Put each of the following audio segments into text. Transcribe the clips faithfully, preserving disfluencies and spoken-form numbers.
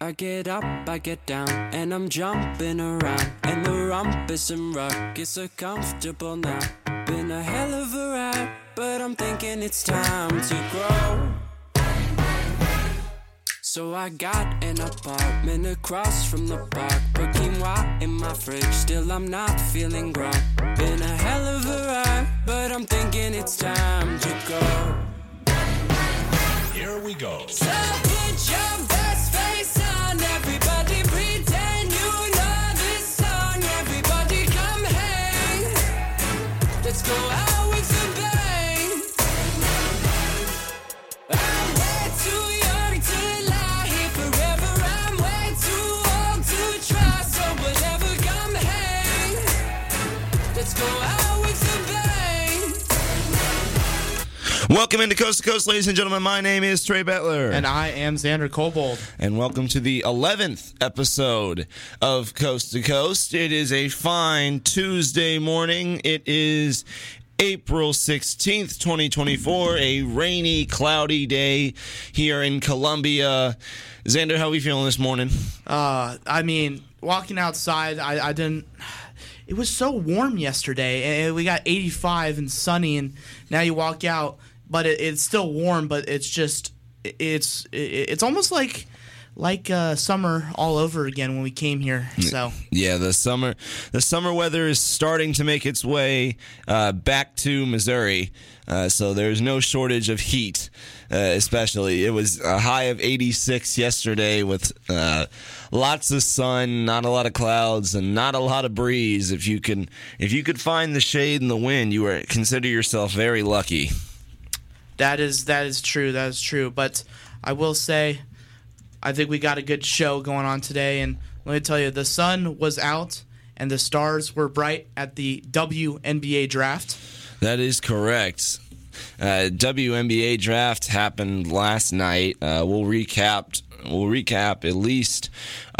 I get up, I get down, and I'm jumping around. And the rumpus and ruckus are comfortable now. Been a hell of a ride, but I'm thinking it's time to grow. So I got an apartment across from the park. Put quinoa in my fridge, still I'm not feeling grown. Been a hell of a ride, but I'm thinking it's time to go. Here we go. So put your best face on, everybody pretend you know this song. Everybody come hang, let's go out with a bang. I'm way too young to lie here forever. I'm way too old to try, so whatever, come hang, let's go out with a bang. Welcome into Coast to Coast, ladies and gentlemen. My name is Trey Bettler. And I am Xander Kobold. And welcome to the eleventh episode of Coast to Coast. It is a fine Tuesday morning. It is April sixteenth, twenty twenty-four, a rainy, cloudy day here in Columbia. Xander, how are we feeling this morning? Uh, I mean, walking outside, I, I didn't... It was so warm yesterday, and we got eighty-five and sunny, and now you walk out, but it, it's still warm, but it's just... It's it's almost like... Like uh, summer all over again when we came here. So yeah, the summer the summer weather is starting to make its way uh, back to Missouri. Uh, so there's no shortage of heat, uh, especially. It was a high of eighty-six yesterday with uh, lots of sun, not a lot of clouds, and not a lot of breeze. If you can, if you could find the shade and the wind, you are consider yourself very lucky. that is that is true. That is true. But I will say, I think we got a good show going on today, and let me tell you, the sun was out and the stars were bright at the W N B A draft. That is correct. Uh, W N B A draft happened last night. Uh, we'll recap. We'll recap at least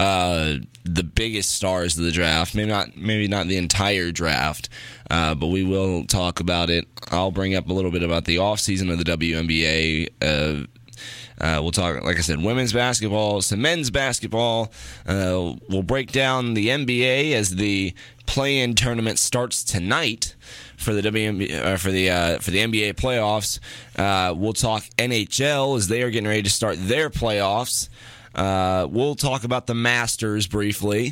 uh, the biggest stars of the draft. Maybe not. Maybe not the entire draft, uh, but we will talk about it. I'll bring up a little bit about the offseason of the W N B A. Uh, Uh, we'll talk, like I said, women's basketball, some men's basketball. Uh, we'll break down the N B A as the play-in tournament starts tonight for the W N B A, uh, for the uh, for the N B A playoffs. Uh, we'll talk N H L as they are getting ready to start their playoffs. Uh, we'll talk about the Masters briefly.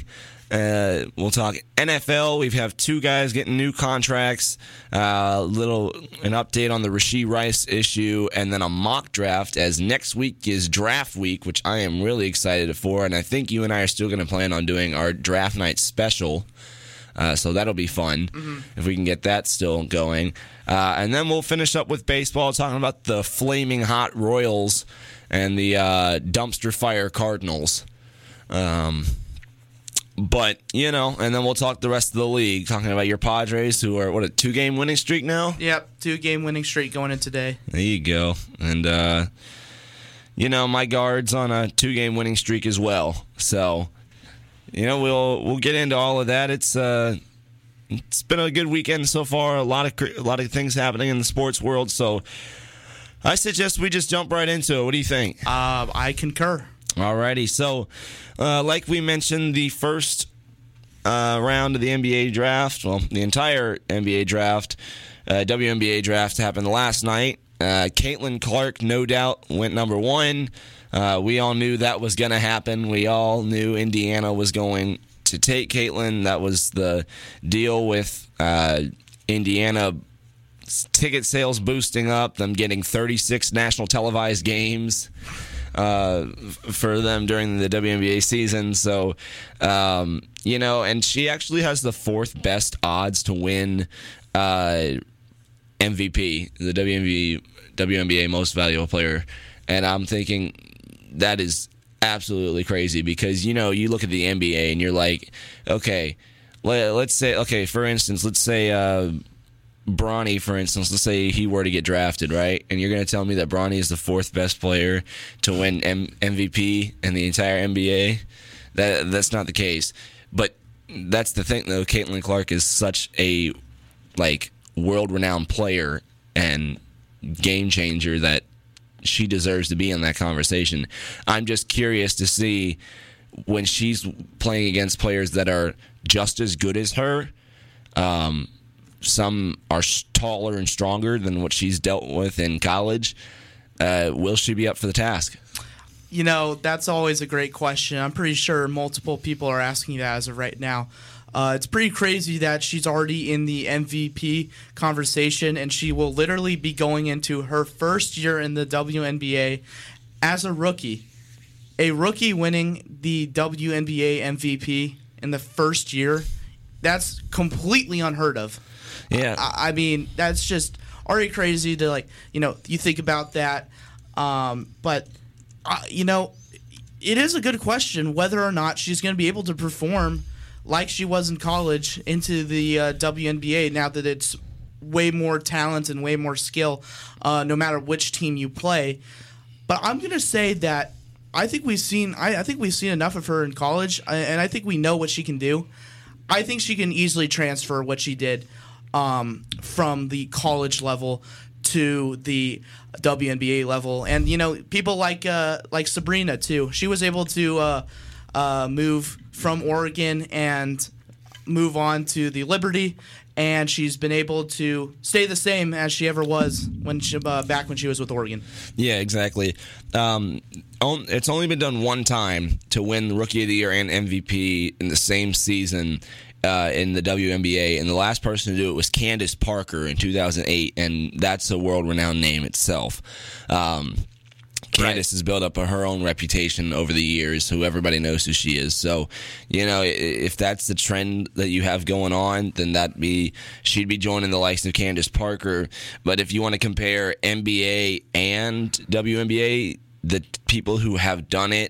Uh, we'll talk N F L. We have two guys getting new contracts. A uh, little an update on the Rashee Rice issue, and then a mock draft. As next week is draft week, which I am really excited for, and I think you and I are still going to plan on doing our draft night special. Uh, so that'll be fun mm-hmm. if we can get that still going. Uh, and then we'll finish up with baseball, talking about the flaming hot Royals and the uh, dumpster fire Cardinals. Um. But, you know, and then we'll talk the rest of the league, talking about your Padres, who are, what, a two-game winning streak now? Yep, two-game winning streak going in today. There you go. And, uh, you know, my Guards on a two-game winning streak as well. So, you know, we'll we'll get into all of that. It's uh, it's been a good weekend so far. A lot of a lot of things happening in the sports world. So I suggest we just jump right into it. What do you think? Uh, I concur. Alrighty, so uh, like we mentioned, the first uh, round of the N B A draft, well, the entire N B A draft, uh, W N B A draft happened last night. Uh, Caitlin Clark, no doubt, went number one. Uh, we all knew that was going to happen. We all knew Indiana was going to take Caitlin. That was the deal with uh, Indiana ticket sales boosting up, them getting thirty-six national televised games. Uh, for them during the W N B A season. So, um, you know, and she actually has the fourth best odds to win uh, M V P, the W N B A, W N B A Most Valuable Player. And I'm thinking that is absolutely crazy because, you know, you look at the N B A and you're like, okay, let, let's say, okay, for instance, let's say, uh, Bronny, for instance, let's say he were to get drafted, right? And you're going to tell me that Bronny is the fourth best player to win M- MVP in the entire N B A? That that's not the case. But that's the thing, though. Caitlin Clark is such a like world-renowned player and game changer that she deserves to be in that conversation. I'm just curious to see when she's playing against players that are just as good as her. Um, some are taller and stronger than what she's dealt with in college. Uh, will she be up for the task? You know, that's always a great question. I'm pretty sure multiple people are asking that as of right now. Uh, it's pretty crazy that she's already in the M V P conversation, and she will literally be going into her first year in the W N B A as a rookie. A rookie winning the W N B A M V P in the first year, that's completely unheard of. Yeah. I, I mean, that's just already crazy to, like, you know, you think about that. Um, but, uh, you know, it is a good question whether or not she's going to be able to perform like she was in college into the uh, W N B A now that it's way more talent and way more skill, uh, no matter which team you play. But I'm going to say that I think we've seen I, I think we've seen enough of her in college, and I think we know what she can do. I think she can easily transfer what she did um, from the college level to the W N B A level. And, you know, people like uh, like Sabrina, too. She was able to uh, uh, move from Oregon and move on to the Liberty, and she's been able to stay the same as she ever was when she, uh, back when she was with Oregon. Yeah, exactly. Um, on, it's only been done one time to win Rookie of the Year and M V P in the same season uh, in the W N B A, and the last person to do it was Candace Parker in two thousand eight, and that's a world-renowned name itself. Um, Candace has built up her own reputation over the years, who everybody knows who she is. So, you know, if that's the trend that you have going on, then that be she'd be joining the likes of Candace Parker. But if you want to compare N B A and W N B A, the people who have done it,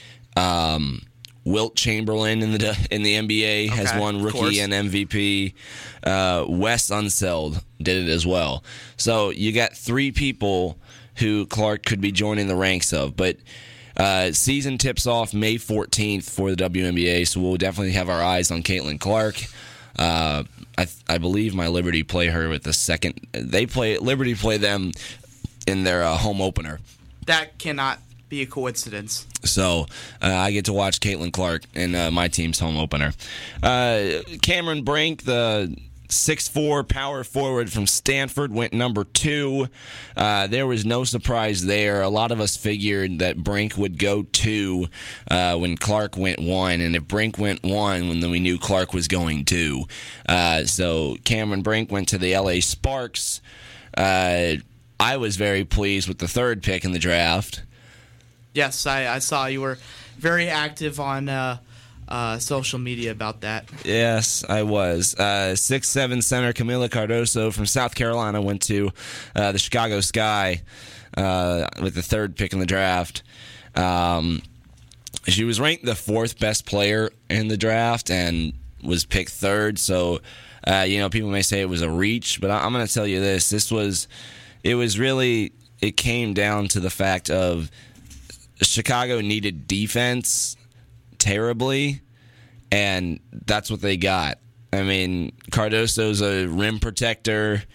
um, Wilt Chamberlain in the in the N B A okay, has won rookie and M V P. Uh, Wes Unseld did it as well. So you got three people who Clark could be joining the ranks of. But uh, season tips off May fourteenth for the W N B A, so we'll definitely have our eyes on Caitlin Clark. Uh, I, I believe my Liberty play her with the second. They play Liberty play them in their uh, home opener. That cannot be a coincidence. So uh, I get to watch Caitlin Clark in uh, my team's home opener. Uh, Cameron Brink, the six foot four power forward from Stanford, went number two. Uh, there was no surprise there. A lot of us figured that Brink would go two uh, when Clark went one, and if Brink went one, then we knew Clark was going two. Uh, so Cameron Brink went to the L A Sparks. Uh, I was very pleased with the third pick in the draft. Yes, I, I saw you were very active on uh, uh, social media about that. Yes, I was. Uh, six seven center Camila Cardoso from South Carolina went to uh, the Chicago Sky uh, with the third pick in the draft. Um, she was ranked the fourth best player in the draft and was picked third. So, uh, you know, people may say it was a reach, but I'm going to tell you this. This was, it was really, it came down to the fact of Chicago needed defense terribly, and that's what they got. I mean, Cardoso's a rim protector.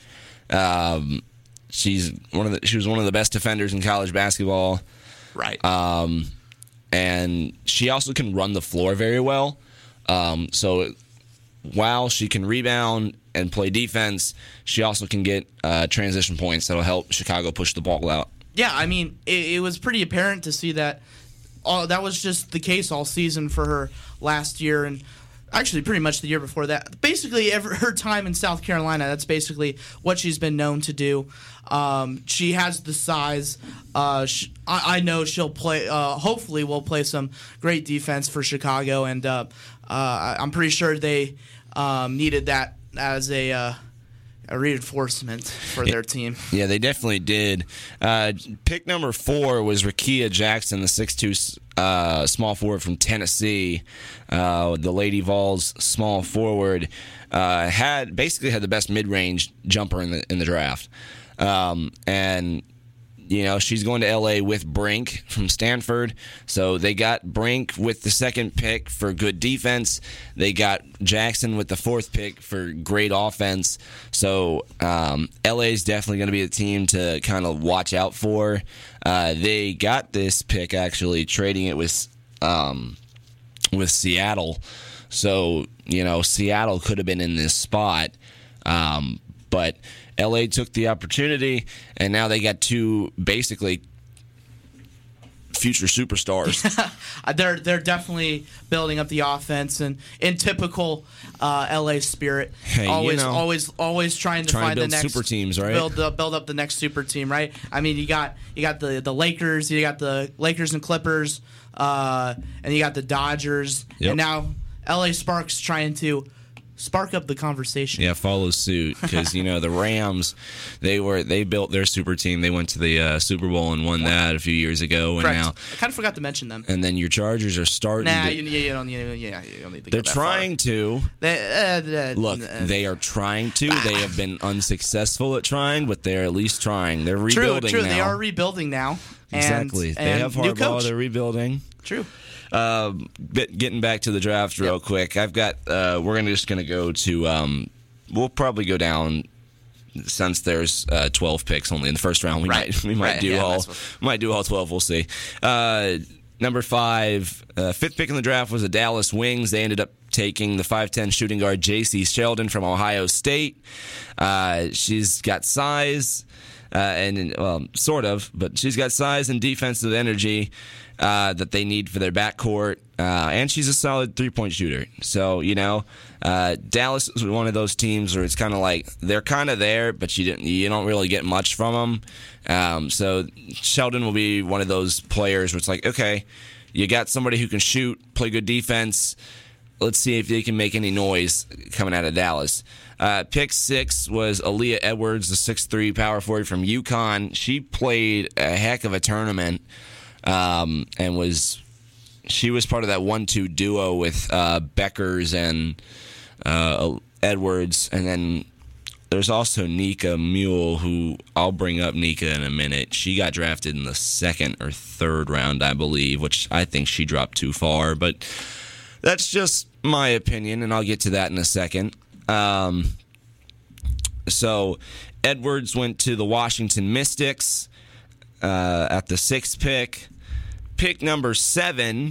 Um, she's one of the, she was one of the best defenders in college basketball. Right. Um, and she also can run the floor very well. Um, so while she can rebound and play defense, she also can get uh, transition points that'll help Chicago push the ball out. Yeah, I mean, it, it was pretty apparent to see that all, that was just the case all season for her last year, and actually pretty much the year before that. Basically, every, her time in South Carolina, that's basically what she's been known to do. Um, she has the size. Uh, she, I, I know she'll play, uh, hopefully will play some great defense for Chicago, and uh, uh, I'm pretty sure they um, needed that as a uh, a reinforcement for their team. Yeah, they definitely did. Uh, pick number four was Rakia Jackson, the six two uh, small forward from Tennessee. Uh, the Lady Vols small forward uh, had basically had the best mid-range jumper in the in the draft, um, and you know, she's going to L A with Brink from Stanford. So they got Brink with the second pick for good defense. They got Jackson with the fourth pick for great offense. So um, L A is definitely going to be a team to kind of watch out for. Uh, they got this pick, actually, trading it with um, with Seattle. So, you know, Seattle could have been in this spot. Um, but L A took the opportunity, and now they got two basically future superstars. they're they're definitely building up the offense, and in typical uh, L A spirit, Hey, you always know, always always trying to trying to find build the next super teams, right? Build the, build up the next super team, right? I mean, you got you got the, the Lakers, you got the Lakers and Clippers, uh, and you got the Dodgers, Yep. and now L A Sparks trying to spark up the conversation. Yeah, follow suit, because you know the Rams, they were they built their super team. They went to the uh, Super Bowl and won that a few years ago, and Correct. now I kind of forgot to mention them. and then your Chargers are starting. Nah, to, you, you don't you, yeah, you don't need to. they're go that trying far. to They, uh, uh, look. uh, They are trying to. They have been unsuccessful at trying, but they're at least trying. They're True, rebuilding true. now. They are rebuilding now. And, Exactly. They and have new Harbaugh. coach. They're rebuilding. True. Uh, bit, getting back to the draft real Yep. quick, I've got. Uh, we're gonna just gonna go to. Um, we'll probably go down since there's uh, twelve picks only in the first round. We Right. might we might Right, do yeah, all that's what- might do all twelve. We'll see. Uh, number five, uh, fifth pick in the draft was the Dallas Wings. They ended up taking the five ten shooting guard J C Sheldon from Ohio State. Uh, she's got size. Uh, and well, sort of, but she's got size and defensive energy uh, that they need for their backcourt, uh, and she's a solid three-point shooter. So you know, uh, Dallas is one of those teams where it's kind of like they're kind of there, but you didn't, you don't really get much from them. Um, so Sheldon will be one of those players where it's like, okay, you got somebody who can shoot, play good defense. Let's see if they can make any noise coming out of Dallas. Uh, pick six was Aaliyah Edwards, the six three power forward from UConn. She played a heck of a tournament um, and was she was part of that one two duo with uh, Beckers and uh, Edwards. And then there's also Nika Mule, who I'll bring up Nika in a minute. She got drafted in the second or third round, I believe, which I think she dropped too far. But that's just my opinion, and I'll get to that in a second. Um, so Edwards went to the Washington Mystics uh, at the sixth pick. Pick number seven,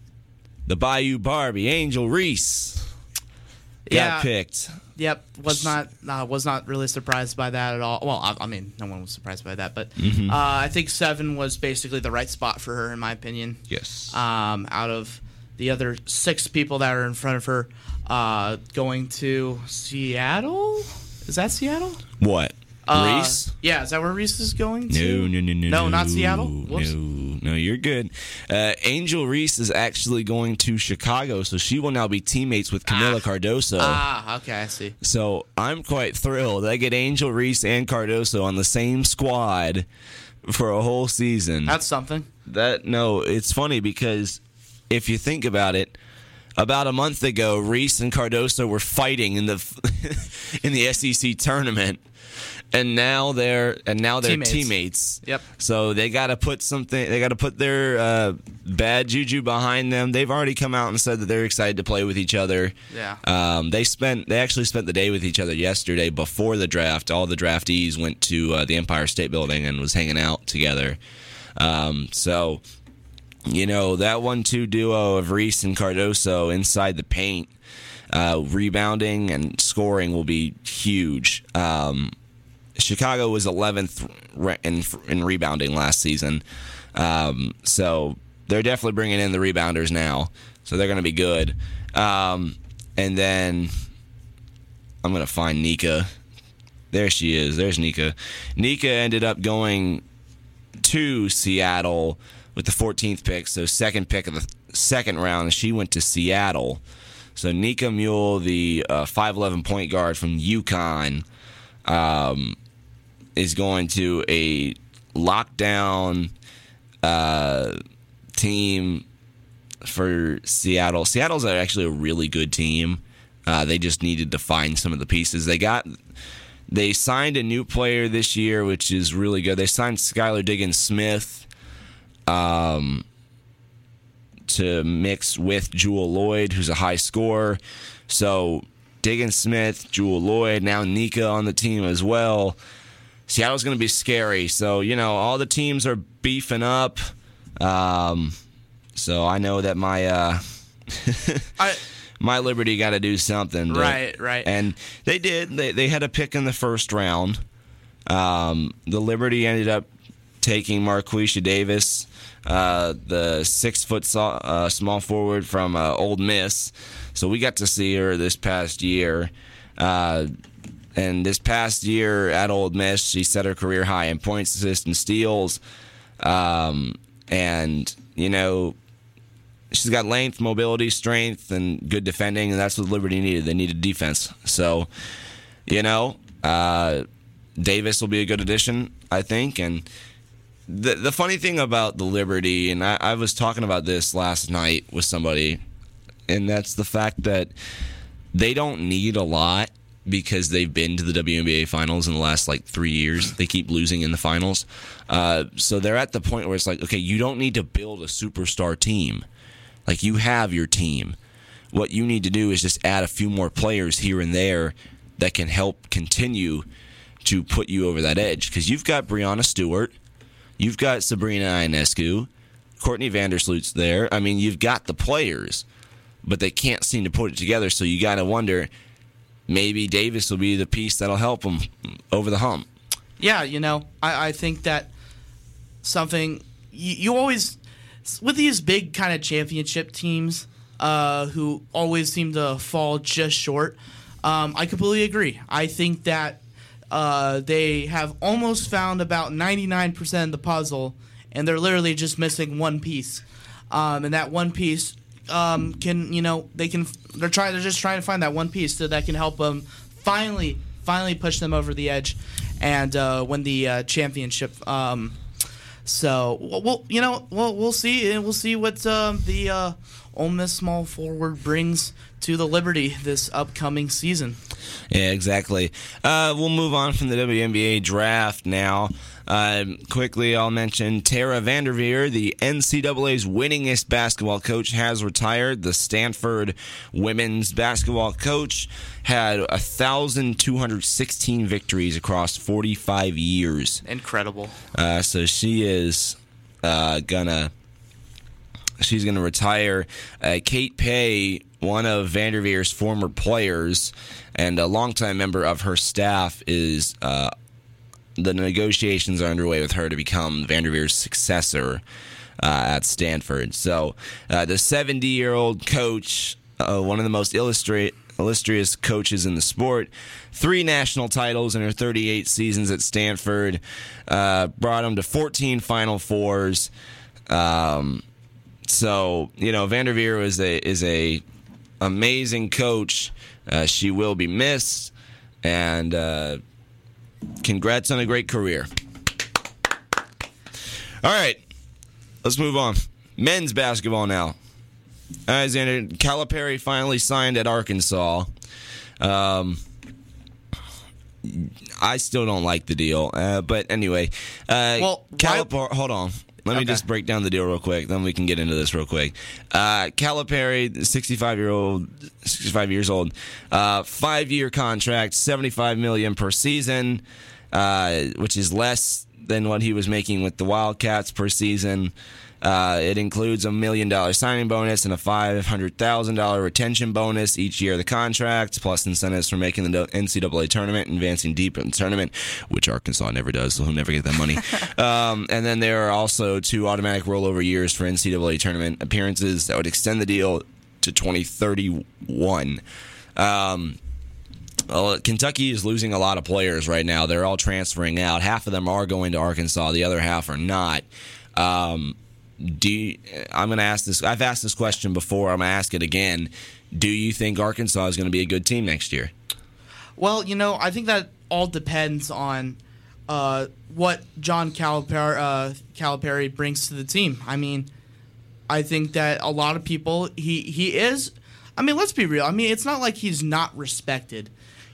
the Bayou Barbie, Angel Reese, got Yeah. picked. Yep. Was not uh, was not really surprised by that at all. Well, I, I mean, no one was surprised by that, but Mm-hmm. uh, I think seven was basically the right spot for her, in my opinion. Yes. Um, out of the other six people that are in front of her, uh, going to Seattle. Is that Seattle? What? Uh, Reese? Yeah, is that where Reese is going to? No, no, no, no. No, not Seattle? Whoops. No, no, you're good. Uh, Angel Reese is actually going to Chicago, so she will now be teammates with Camila Cardoso. Ah, okay, I see. So I'm quite thrilled. I get Angel Reese and Cardoso on the same squad for a whole season. That's something. That no, it's funny because if you think about it, about a month ago, Reese and Cardoso were fighting in the in the S E C tournament, and now they're and now they're Teammates. teammates. Yep. So they got to put something. They got to put their uh, bad juju behind them. They've already come out and said that they're excited to play with each other. Yeah. Um, they spent. They actually spent the day with each other yesterday before the draft. All the draftees went to uh, the Empire State Building and was hanging out together. Um, so. You know, that one two duo of Reese and Cardoso inside the paint, uh, rebounding and scoring will be huge. Um, Chicago was eleventh re- in, in rebounding last season. Um, so they're definitely bringing in the rebounders now. So they're going to be good. Um, and then I'm going to find Nika. There she is. There's Nika. Nika ended up going to Seattle with the fourteenth pick, so second pick of the second round. She went to Seattle. So Nika Mule, the uh, five eleven point guard from UConn, um, is going to a lockdown uh, team for Seattle. Seattle's actually a really good team. Uh, they just needed to find some of the pieces. They got They signed a new player this year, which is really good. They signed Skylar Diggins-Smith um, to mix with Jewell Loyd, who's a high scorer. So Diggins-Smith, Jewell Loyd, now Nika on the team as well. Seattle's going to be scary. So, you know, all the teams are beefing up. Um, so I know that my uh, I, my Liberty got to do something. To, right, right. And they did. They they had a pick in the first round. Um, the Liberty ended up taking Marquisha Davis, uh, the six-foot so, uh, small forward from uh, Ole Miss. So we got to see her this past year. Uh, and this past year at Ole Miss, she set her career high in points, assists, and steals. Um, and, you know, she's got length, mobility, strength, and good defending, and that's what Liberty needed. They needed defense. So, you know, uh, Davis will be a good addition, I think. And the the funny thing about the Liberty, and I, I was talking about this last night with somebody, and that's the fact that they don't need a lot because they've been to the W N B A finals in the last, like, three years. They keep losing in the finals. Uh, so they're at the point where it's like, okay, you don't need to build a superstar team. Like, you have your team. What you need to do is just add a few more players here and there that can help continue to put you over that edge. Because you've got Breanna Stewart. You've got Sabrina Ionescu. Courtney Vandersloot's there. I mean, you've got the players, but they can't seem to put it together. So you got to wonder, maybe Davis will be the piece that'll help them over the hump. Yeah, you know, I, I think that something you, you always, with these big kind of championship teams uh, who always seem to fall just short, um, I completely agree. I think that uh, they have almost found about ninety-nine percent of the puzzle, and they're literally just missing one piece. Um, and that one piece um, can, you know, they can, they're trying, they're just trying to find that one piece so that can help them finally, finally push them over the edge and uh, win the uh, championship. Um, so we'll, you know, we'll we'll see, and we'll see what uh, the uh, Ole Miss small forward brings to the Liberty this upcoming season. Yeah, exactly. Uh, we'll move on from the W N B A draft now. Uh, quickly, I'll mention Tara Vanderveer, the N C double A's winningest basketball coach, has retired. The Stanford women's basketball coach had one thousand two hundred sixteen victories across forty-five years. Incredible. Uh, so she is uh, gonna she's gonna retire. Uh, Kate Pay, one of Vanderveer's former players and a longtime member of her staff, is uh, the negotiations are underway with her to become Vanderveer's successor uh, at Stanford. So uh, the seventy-year-old coach, uh, one of the most illustra- illustrious coaches in the sport, three national titles in her thirty-eight seasons at Stanford, uh, brought him to fourteen Final Fours. Um, so, you know, Vanderveer is a is a amazing coach. Uh, she will be missed, and uh, congrats on a great career. All right, let's move on. Men's basketball now. Alexander Calipari finally signed at Arkansas. Um, I still don't like the deal, uh, but anyway. Uh, well, Calipari, hold on. Let me okay. just break down the deal real quick, then we can get into this real quick. Uh, Calipari, sixty-five-year-old, sixty-five years old, uh, five-year contract, seventy-five million dollars per season, uh, which is less than what he was making with the Wildcats per season. Uh, it includes a million dollar signing bonus and a five hundred thousand dollars retention bonus each year of the contract, plus incentives for making the N C double A tournament and advancing deep in the tournament, which Arkansas never does, so he'll never get that money. um, and then there are also two automatic rollover years for N C double A tournament appearances that would extend the deal to twenty thirty-one. Um, well, Kentucky is losing a lot of players right now. They're all transferring out. Half of them are going to Arkansas. The other half are not. Um, Do you, I'm going to ask this. I've asked this question before. I'm going to ask it again. Do you think Arkansas is going to be a good team next year? Well, you know, I think that all depends on uh, what John Calipari, uh, Calipari brings to the team. I mean, I think that a lot of people, he, he is, I mean, let's be real. I mean, it's not like he's not respected.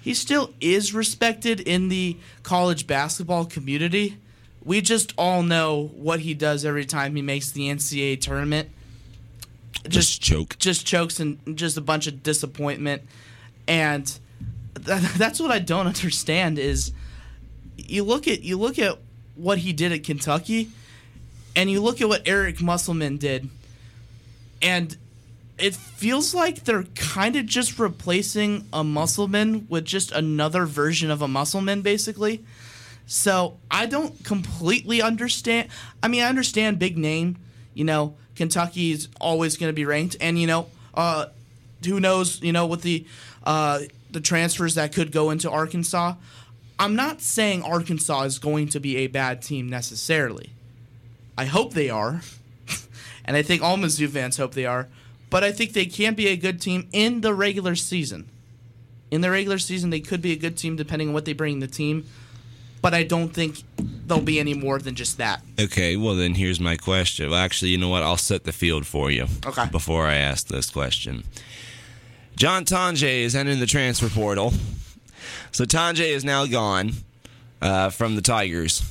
he still is respected in the college basketball community. We just all know what he does every time he makes the N C double A tournament. Just, just choke. Just chokes and just a bunch of disappointment. And th- that's what I don't understand is you look at you look at what he did at Kentucky, and you look at what Eric Musselman did, and it feels like they're kind of just replacing a Musselman with just another version of a Musselman, basically. So I don't completely understand. I mean, I understand big name. You know, Kentucky is always going to be ranked, and you know, uh, who knows? You know, with the uh, the transfers that could go into Arkansas. I'm not saying Arkansas is going to be a bad team necessarily. I hope they are, and I think all Mizzou fans hope they are. But I think they can be a good team in the regular season. In the regular season, they could be a good team depending on what they bring in the team. But I don't think they'll be any more than just that. Okay, well then here's my question. Well, actually, you know what? I'll set the field for you. Okay. Before I ask this question. John Tonje is entering the transfer portal. So Tonje is now gone uh, from the Tigers.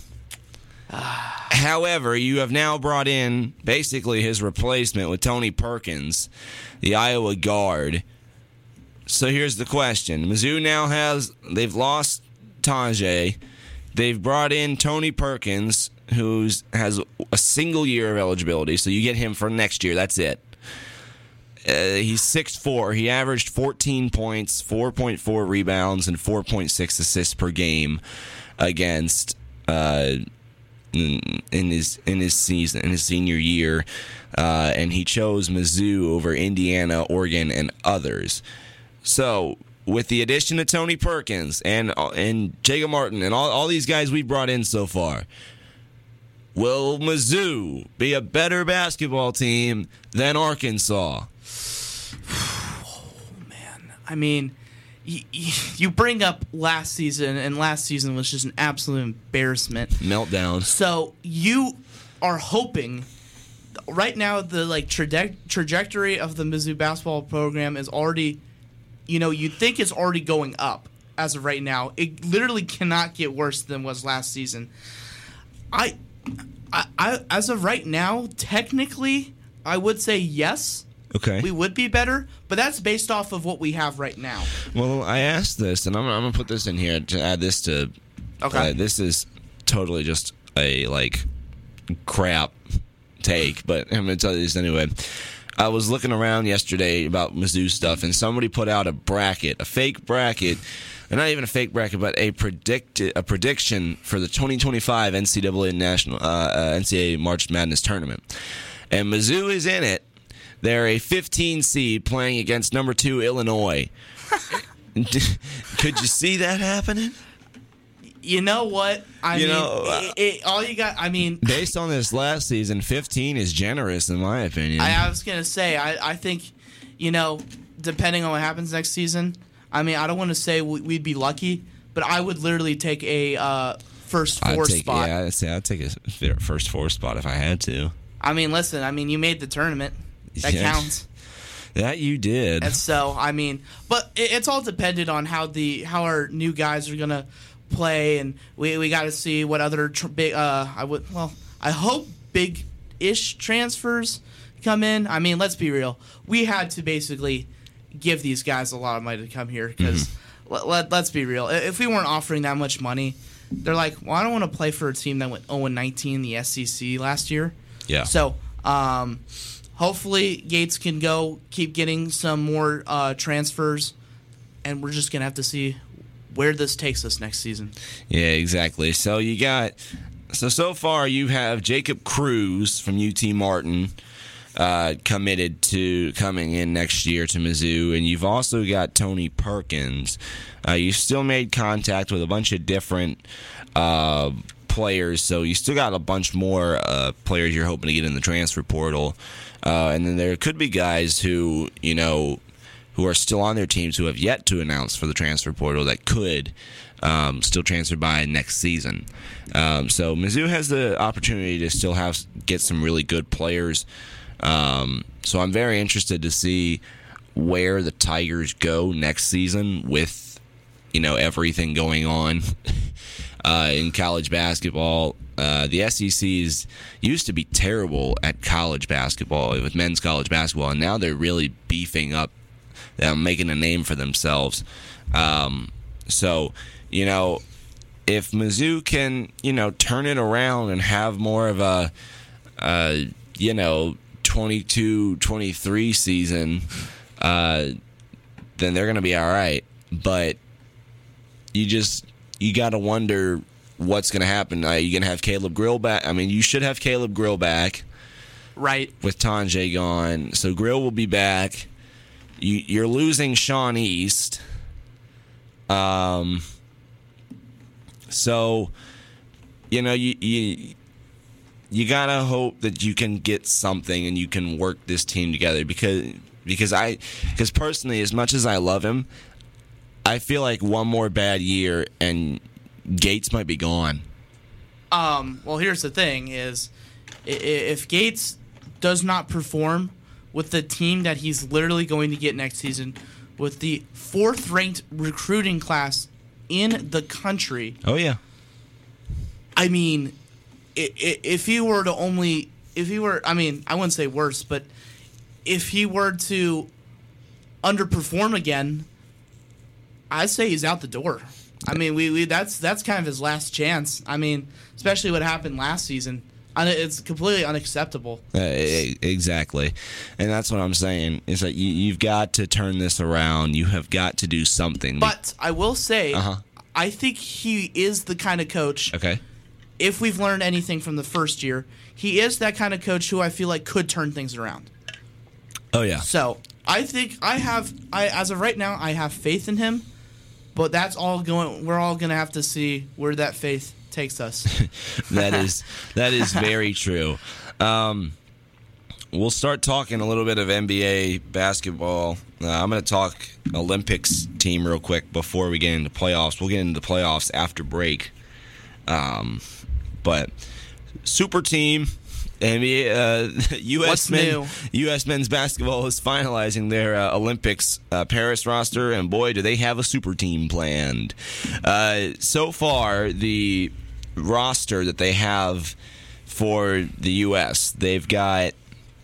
However, you have now brought in basically his replacement with Tony Perkins, the Iowa guard. So here's the question. Mizzou now has, they've lost Tonje. They've brought in Tony Perkins, who has a single year of eligibility, so you get him for next year. That's it. Uh, he's six foot four. He averaged fourteen points, four point four rebounds, and four point six assists per game against uh, in his in his season in his senior year, uh, and he chose Mizzou over Indiana, Oregon, and others. So, with the addition of Tony Perkins and and Jacob Martin and all, all these guys we brought in so far, will Mizzou be a better basketball team than Arkansas? Oh, man. I mean, you, you bring up last season, and last season was just an absolute embarrassment. Meltdown. So you are hoping... Right now, the like traje- trajectory of the Mizzou basketball program is already... You know, you think it's already going up as of right now. It literally cannot get worse than was last season. I, I, I, as of right now, technically, I would say yes. Okay. We would be better, but that's based off of what we have right now. Well, I asked this, and I'm, I'm going to put this in here to add this to... Okay. Uh, this is totally just a, like, crap take, but I'm going to tell you this anyway. I was looking around yesterday about Mizzou stuff, and somebody put out a bracket, a fake bracket, and not even a fake bracket, but a predict a prediction for the twenty twenty-five N C double A National uh, uh, N C double A March Madness tournament. And Mizzou is in it. They're a fifteen seed playing against number two Illinois. Could you see that happening? You know what? I You mean, know, uh, it, it, all you got. I mean, Based on this last season, fifteen is generous in my opinion. I, I was gonna say, I, I think, you know, depending on what happens next season. I mean, I don't want to say we, we'd be lucky, but I would literally take a uh, first four I'd take, spot. Yeah, I'd say I'd take a first four spot if I had to. I mean, listen. I mean, you made the tournament. That Yeah. counts. That you did. And so, I mean, but it, it's all dependent on how the how our new guys are gonna play, and we we got to see what other tr- big. Uh, I would well, I hope big-ish transfers come in. I mean, let's be real. We had to basically give these guys a lot of money to come here because mm-hmm. let, let, let's be real. If we weren't offering that much money, they're like, well, I don't want to play for a team that went oh and nineteen in the S E C last year. Yeah. So, um, hopefully Gates can go keep getting some more uh, transfers, and we're just gonna have to see where this takes us next season. Yeah, exactly. So you got so so far you have Jacob Cruz from U T Martin uh, committed to coming in next year to Mizzou, and you've also got Tony Perkins. Uh, you still made contact with a bunch of different uh, players, so you still got a bunch more uh, players you're hoping to get in the transfer portal, uh, and then there could be guys who you know. who are still on their teams who have yet to announce for the transfer portal that could um, still transfer by next season. Um, so Mizzou has the opportunity to still have get some really good players. Um, so I'm very interested to see where the Tigers go next season with you know, everything going on uh, in college basketball. Uh, the S E C is used to be terrible at college basketball, with men's college basketball, and now they're really beefing up, uh, making a name for themselves. Um, so, you know, if Mizzou can, you know, turn it around and have more of a, uh, you know, twenty-two twenty-three season, uh, then they're going to be all right. But you just, you got to wonder what's going to happen. Are you going to have Caleb Grill back? I mean, you should have Caleb Grill back. Right. With Tonje gone. So Grill will be back. You, you're losing Sean East. Um. So, you know, you, you, you got to hope that you can get something and you can work this team together because because I because personally, as much as I love him, I feel like one more bad year and Gates might be gone. Um, well, here's the thing: is if Gates does not perform with the team that he's literally going to get next season, with the fourth-ranked recruiting class in the country. Oh yeah. I mean, if he were to only, if he were, I mean, I wouldn't say worse, but if he were to underperform again, I'd say he's out the door. I mean, we, we that's that's kind of his last chance. I mean, especially what happened last season. It's completely unacceptable. Uh, exactly. And that's what I'm saying, is that you, you've got to turn this around. You have got to do something. But I will say, uh-huh. I think he is the kind of coach, okay. if we've learned anything from the first year, he is that kind of coach who I feel like could turn things around. Oh, yeah. So I think I have, I as of right now, I have faith in him. But that's all going. We're all going to have to see where that faith takes us. that is that is very true. Um, we'll start talking a little bit of N B A basketball. Uh, I'm going to talk Olympics team real quick before we get into playoffs. We'll get into the playoffs after break. Um, but super team. N B A, uh, U S What's men, new? U S men's basketball is finalizing their uh, Olympics uh, Paris roster, and boy, do they have a super team planned. Uh, so far, the roster that they have for the U S, they've got,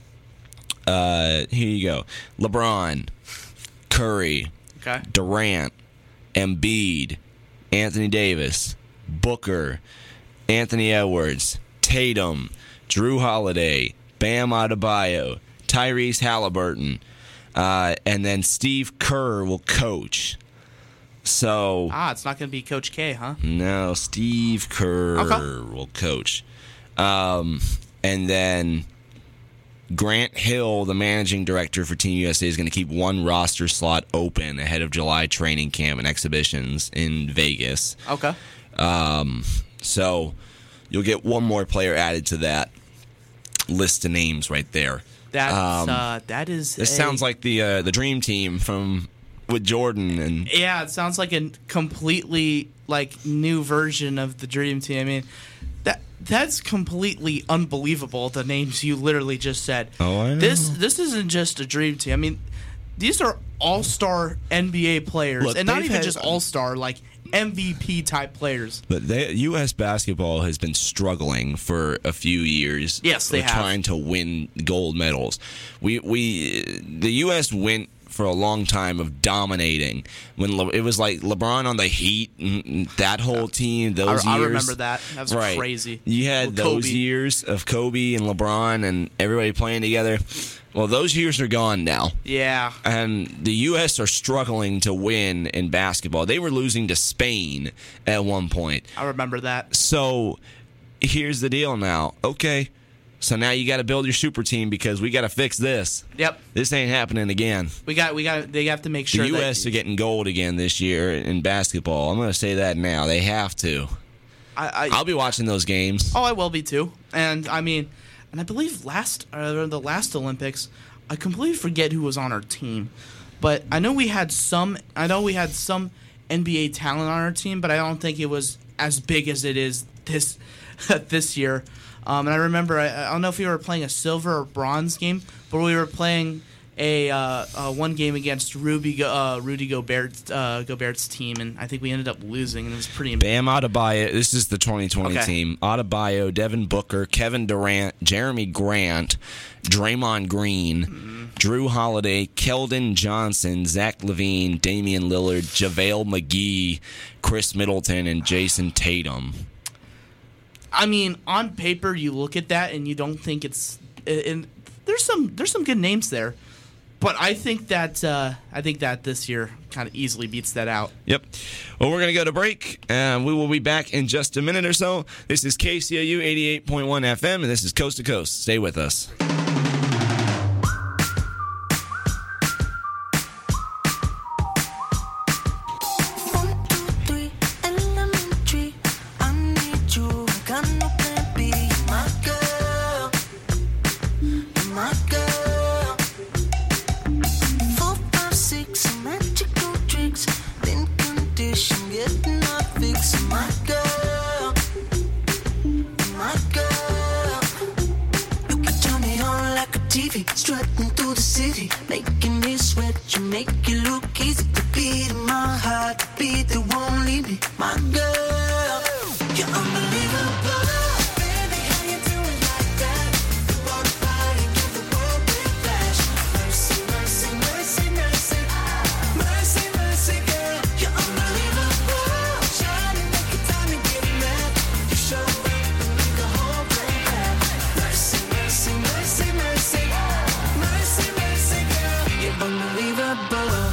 uh, here you go, LeBron, Curry, Okay. Durant, Embiid, Anthony Davis, Booker, Anthony Edwards, Tatum, Drew Holiday, Bam Adebayo, Tyrese Halliburton, uh, and then Steve Kerr will coach. So Ah, it's not going to be Coach K, huh? no, Steve Kerr Okay. will coach, um, and then Grant Hill, the managing director for Team U S A, is going to keep one roster slot open ahead of July training camp and exhibitions in Vegas. Okay. Um, so you'll get one more player added to that list of names right there. That's Um, uh, that is. This a- sounds like the uh, the dream team from with Jordan and Yeah, it sounds like a completely like new version of the Dream Team. I mean, that that's completely unbelievable. The names you literally just said. Oh, I know. This this isn't just a Dream Team. I mean, these are all-star N B A players, Look, and not they've even had- just all-star, like M V P type players. But they, U S basketball has been struggling for a few years. Yes, they with have. trying to win gold medals. We we the U S went for a long time of dominating when Le, it was like LeBron on the Heat and, and that whole team. Those I, I years, remember that. That was right. crazy. You had With those Kobe. years of Kobe and LeBron and everybody playing together. Well, those years are gone now. Yeah. And the U S are struggling to win in basketball. They were losing to Spain at one point. I remember that. So here's the deal now. Okay, so now you got to build your super team because we got to fix this. Yep. This ain't happening again. We got. We got. They have to make sure The U S that are getting gold again this year in basketball. I'm going to say that now. They have to. I, I, I'll be watching those games. Oh, I will be too. And I mean, and I believe last uh, the last Olympics, I completely forget who was on our team, but I know we had some. I know we had some N B A talent on our team, but I don't think it was as big as it is this this year. Um, and I remember, I, I don't know if we were playing a silver or bronze game, but we were playing a, uh, uh, one game against Ruby Go- uh, Rudy Gobert uh, Gobert's team, and I think we ended up losing, and it was pretty embarrassing. Bam Adebayo. This is the twenty twenty Okay. team. Adebayo, Devin Booker, Kevin Durant, Jeremy Grant, Draymond Green, mm-hmm. Drew Holiday, Keldon Johnson, Zach LaVine, Damian Lillard, JaVale McGee, Chris Middleton, and Jason Tatum. I mean, on paper, you look at that and you don't think it's. And there's some there's some good names there, but I think that uh, I think that this year kind of easily beats that out. Yep. Well, we're gonna go to break, and we will be back in just a minute or so. This is K C O U eighty-eight point one F M, and this is Coast to Coast. Stay with us. Strutting through the city, making me sweat. You make it look easy. The beat in my heart, the beat that won't leave me. My girl, you're unbelievable. Baby, how you doing like that? You wanna fight and give the world big flash. Mercy, mercy, mercy, mercy. Mercy, mercy, girl, you're unbelievable. Trying to make it time to get mad. You show up and make the whole thing bad. Mercy, mercy, mercy, mercy. Mercy, mercy, girl, you're unbelievable.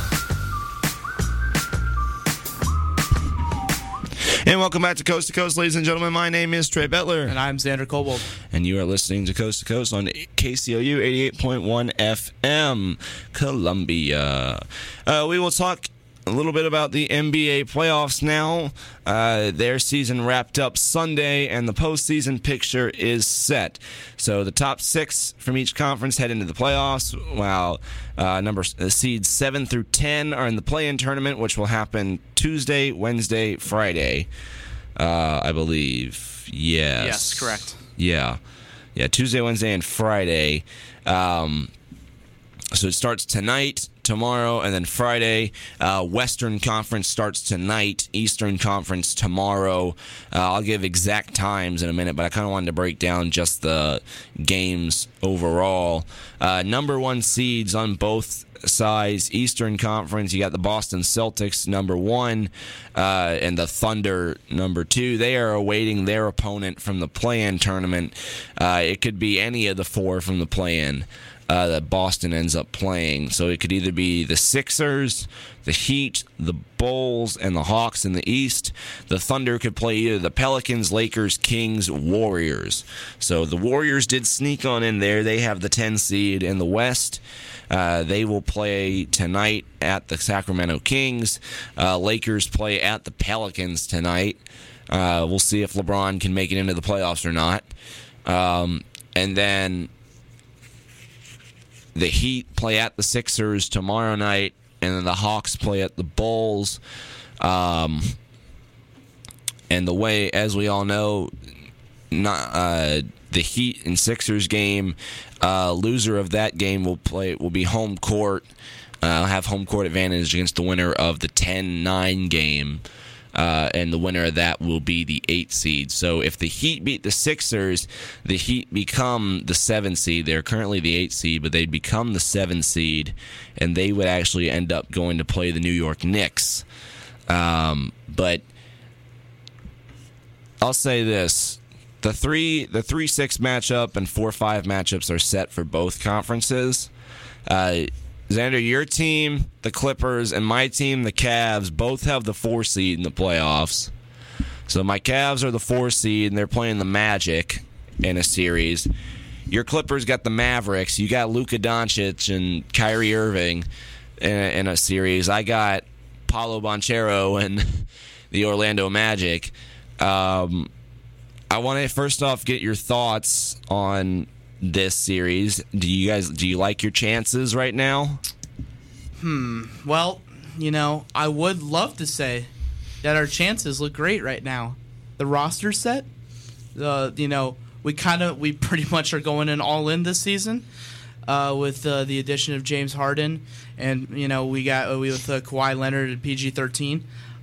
And welcome back to Coast to Coast, ladies and gentlemen. My name is Trey Bettler. And I'm Xander Kobold. And you are listening to Coast to Coast on K C O U eighty-eight point one F M, Columbia. Uh, we will talk a little bit about the N B A playoffs now. Uh, their season wrapped up Sunday, and the postseason picture is set. So the top six from each conference head into the playoffs, while uh, number uh, seeds seven through ten are in the play-in tournament, which will happen Tuesday, Wednesday, Friday, uh, I believe. Yes. Yes, correct. Yeah. Yeah, Tuesday, Wednesday, and Friday. Um, so it starts tonight, tomorrow, and then Friday. Uh, Western Conference starts tonight. Eastern Conference tomorrow. Uh, I'll give exact times in a minute, but I kind of wanted to break down just the games overall. Uh, number one seeds on both sides. Eastern Conference, you got the Boston Celtics, number one, uh, and the Thunder, number two. They are awaiting their opponent from the play-in tournament. Uh, it could be any of the four from the play-in Uh, that Boston ends up playing. So it could either be the Sixers, the Heat, the Bulls, and the Hawks in the East. The Thunder could play either the Pelicans, Lakers, Kings, Warriors. So the Warriors did sneak on in there. They have the ten seed in the West. Uh, they will play tonight at the Sacramento Kings. Uh, Lakers play at the Pelicans tonight. Uh, we'll see if LeBron can make it into the playoffs or not. Um, and then the Heat play at the Sixers tomorrow night, and then the Hawks play at the Bulls. Um, and the way, as we all know, not, uh, the Heat and Sixers game, uh, loser of that game will play will be home court. Uh, have home court advantage against the winner of the ten nine game. Uh, and the winner of that will be the eight seed. So if the Heat beat the Sixers, the Heat become the seven seed. They're currently the eight seed, but they'd become the seven seed, and they would actually end up going to play the New York Knicks. Um, but I'll say this: the three the three six matchup and four five matchups are set for both conferences. Uh, Xander, your team, the Clippers, and my team, the Cavs, both have the four seed in the playoffs. So my Cavs are the four seed, and they're playing the Magic in a series. Your Clippers got the Mavericks. You got Luka Doncic and Kyrie Irving in a, in a series. I got Paolo Banchero and the Orlando Magic. Um, I want to first off get your thoughts on this series. Do you guys do you like your chances right now? Hmm. Well, you know, I would love to say that our chances look great right now. The roster set, uh, you know, we kind of we pretty much are going in all in this season. uh, with uh, the addition of James Harden, and you know we got uh, we with uh, Kawhi Leonard at P G thirteen.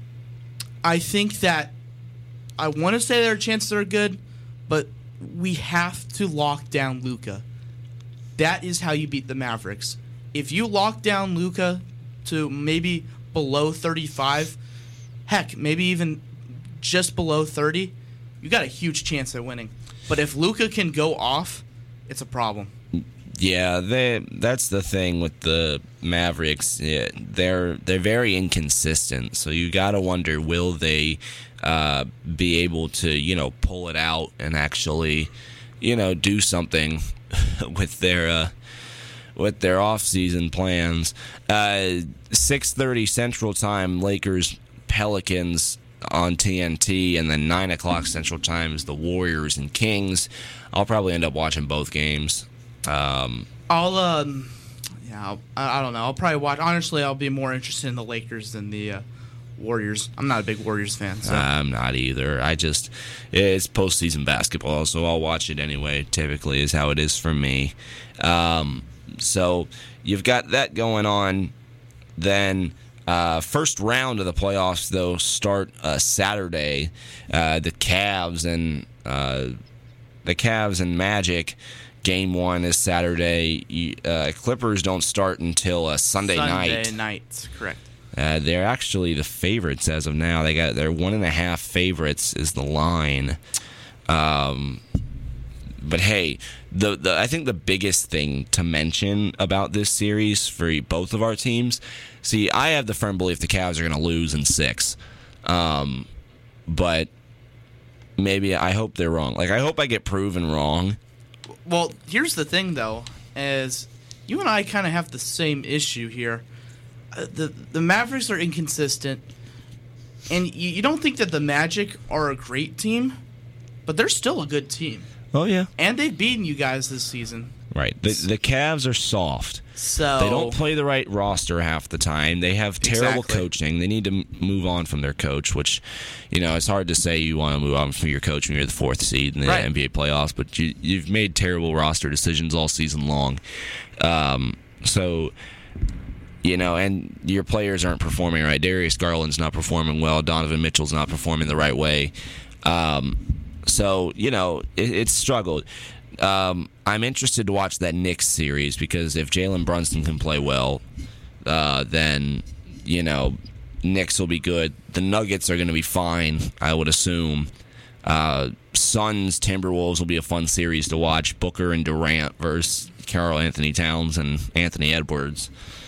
I think that I want to say their chances are good, but we have to lock down Luka. That is how you beat the Mavericks. If you lock down Luka to maybe below thirty-five, heck, maybe even just below thirty, you got a huge chance at winning. But if Luka can go off, it's a problem. Yeah, they, that's the thing with the Mavericks. Yeah, they're they're very inconsistent. So you got to wonder, will they uh, be able to, you know, pull it out and actually, you know, do something with their uh, with their off-season plans. Uh, six thirty Central Time, Lakers, Pelicans on T N T, and then nine o'clock Central Time is the Warriors and Kings. I'll probably end up watching both games. Um, I'll, um, yeah, I'll, I I don't know. I'll probably watch. Honestly, I'll be more interested in the Lakers than the uh, Warriors. I'm not a big Warriors fan. So. I'm not either. I just, it's postseason basketball, so I'll watch it anyway, typically, is how it is for me. Um, so you've got that going on. Then uh, first round of the playoffs, though, start uh, Saturday. Uh, the Cavs and uh, the Cavs and Magic. Game one is Saturday. Uh, Clippers don't start until uh, Sunday, Sunday night. Sunday night, correct. Uh, they're actually the favorites as of now. They got their one and a half favorites is the line. Um, but hey, the, the I think the biggest thing to mention about this series for both of our teams. See, I have the firm belief the Cavs are going to lose in six, um, but maybe I hope they're wrong. Like I hope I get proven wrong. Well, here's the thing, though, is you and I kind of have the same issue here. Uh, the the Mavericks are inconsistent, and you, you don't think that the Magic are a great team, but they're still a good team. Oh yeah, and they've beaten you guys this season. Right. The the Cavs are soft. So they don't play the right roster half the time. They have terrible Exactly. coaching. They need to m- move on from their coach, which, you know, it's hard to say you want to move on from your coach when you're the fourth seed in the Right. N B A playoffs, but you, you've made terrible roster decisions all season long. Um, so, you know, and your players aren't performing right. Darius Garland's not performing well. Donovan Mitchell's not performing the right way. Um, so, you know, it, it's struggled. Um, I'm interested to watch that Knicks series because if Jalen Brunson can play well, uh, then, you know, Knicks will be good. The Nuggets are going to be fine, I would assume. Uh, Suns, Timberwolves will be a fun series to watch. Booker and Durant versus Karl Anthony Towns and Anthony Edwards.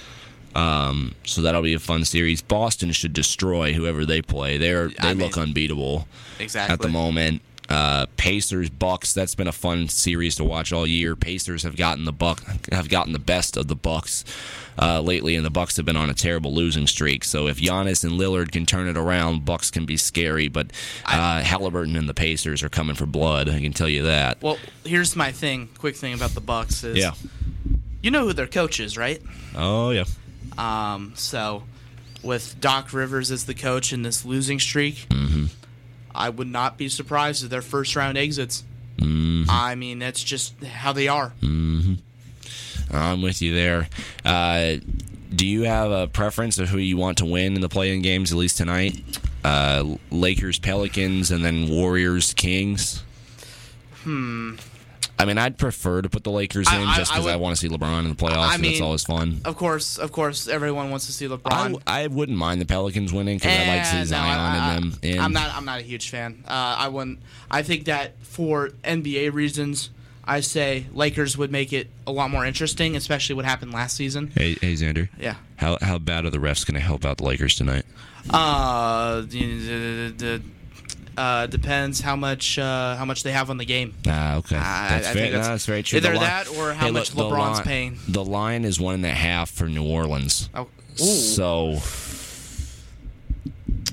Um, so that'll be a fun series. Boston should destroy whoever they play. They're, they I look mean, unbeatable exactly. at the moment. Uh, Pacers, Bucks. That's been a fun series to watch all year. Pacers have gotten the buck have gotten the best of the Bucks uh, lately, and the Bucks have been on a terrible losing streak. So if Giannis and Lillard can turn it around, Bucks can be scary. But uh, Halliburton and the Pacers are coming for blood. I can tell you that. Well, here's my thing. Quick thing about the Bucks is, Yeah. you know who their coach is, right? Oh yeah. Um, so with Doc Rivers as the coach in this losing streak, Mm-hmm. I would not be surprised if their first round exits. Mm-hmm. I mean, that's just how they are. Mm-hmm. I'm with you there. Uh, do you have a preference of who you want to win in the play-in games, at least tonight? Uh, Lakers, Pelicans, and then Warriors, Kings? Hmm. I mean, I'd prefer to put the Lakers in I- I- just because I I, would- want to see LeBron in the playoffs. I and that's mean, always fun. Of course, of course, everyone wants to see I, LeBron. I wouldn't mind the Pelicans winning because I like to Eh, see no, Zion I, and them in. I'm not. I'm not a huge fan. Uh, I wouldn't. I think that for N B A reasons, I say Lakers would make it a lot more interesting, especially what happened last season. Hey, hey, Xander. Yeah. How how bad are the refs going to help out the Lakers tonight? Uh, d- d- d- uh, depends how much uh, how much they have on the game. Ah, okay. I- That's, I very, think that's no, that's very true. either The li- that or how Hey, much look, the LeBron's li- paying. The line is one and a half for New Orleans. Oh, ooh. So,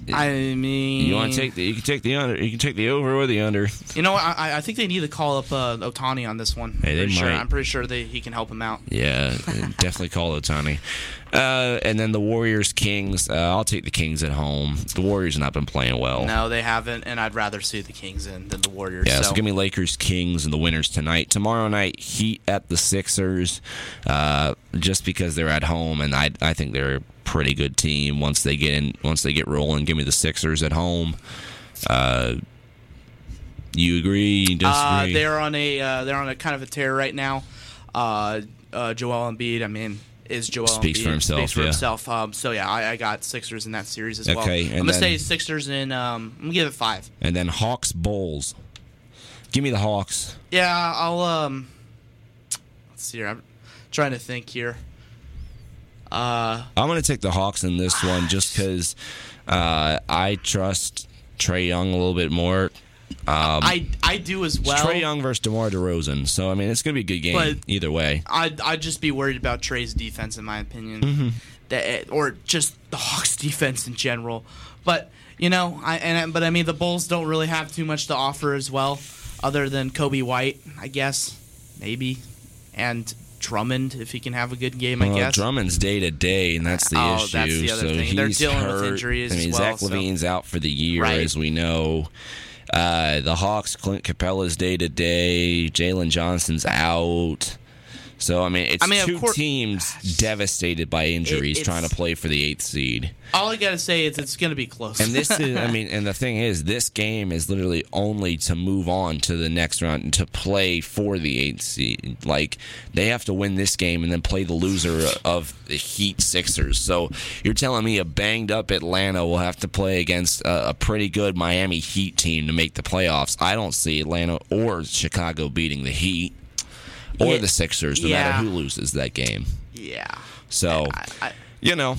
I mean, you want to take the you can take the under, you can take the over or the under. You know what? I, I think they need to call up uh, Ohtani on this one. Hey, they pretty sure. might. I'm pretty sure they, he can help him out. Yeah, definitely call Ohtani. Uh, and then the Warriors Kings. Uh, I'll take the Kings at home. The Warriors have not been playing well. No, they haven't, and I'd rather see the Kings in than the Warriors. Yeah, so, so give me Lakers Kings and the winners tonight. Tomorrow night, Heat at the Sixers. Uh, just because they're at home, and I I think they're a pretty good team once they get in once they get rolling. Give me the Sixers at home. Uh, you agree? You disagree? uh, they're on a uh, they're on a kind of a tear right now. Uh, uh, Joel Embiid, I mean, is Joel Speaks Embiid for himself, Speaks for yeah. himself. Um, so yeah, I, I got Sixers in that series as well. Okay, and I'm gonna then- say Sixers in. Um, I'm gonna give it five. And then Hawks Bulls. Give me the Hawks. Yeah, I'll. Um, let's see here. I'm trying to think here. Uh, I'm going to take the Hawks in this one just because uh, I trust Trae Young a little bit more. Um, I I do as well. Trae Young versus DeMar DeRozan. So, I mean, it's going to be a good game But- either way. I'd, I'd just be worried about Trey's defense, in my opinion, Mm-hmm. that, or just the Hawks' defense in general. But you know, I and but I mean, the Bulls don't really have too much to offer as well, other than Kobe White, I guess, maybe, and Drummond if he can have a good game, I Well, guess. Drummond's day to day, and that's the Oh, issue. that's the other so thing. He's They're dealing with hurt. injuries I mean, as well, Zach so- Levine's out for the year, Right. as we know. Uh, the Hawks, Clint Capella's day to day. Jalen Johnson's out. So, I mean, it's I mean, of two course- teams devastated by injuries it's- trying to play for the eighth seed. All I gotta say is it's gonna be close. And this is, I mean, and the thing is, this game is literally only to move on to the next round and to play for the eighth seed. Like, they have to win this game and then play the loser of the Heat Sixers. So you're telling me a banged up Atlanta will have to play against a, a pretty good Miami Heat team to make the playoffs? I don't see Atlanta or Chicago beating the Heat or Yeah, the Sixers, no yeah. matter who loses that game. yeah. So, I, I, you know,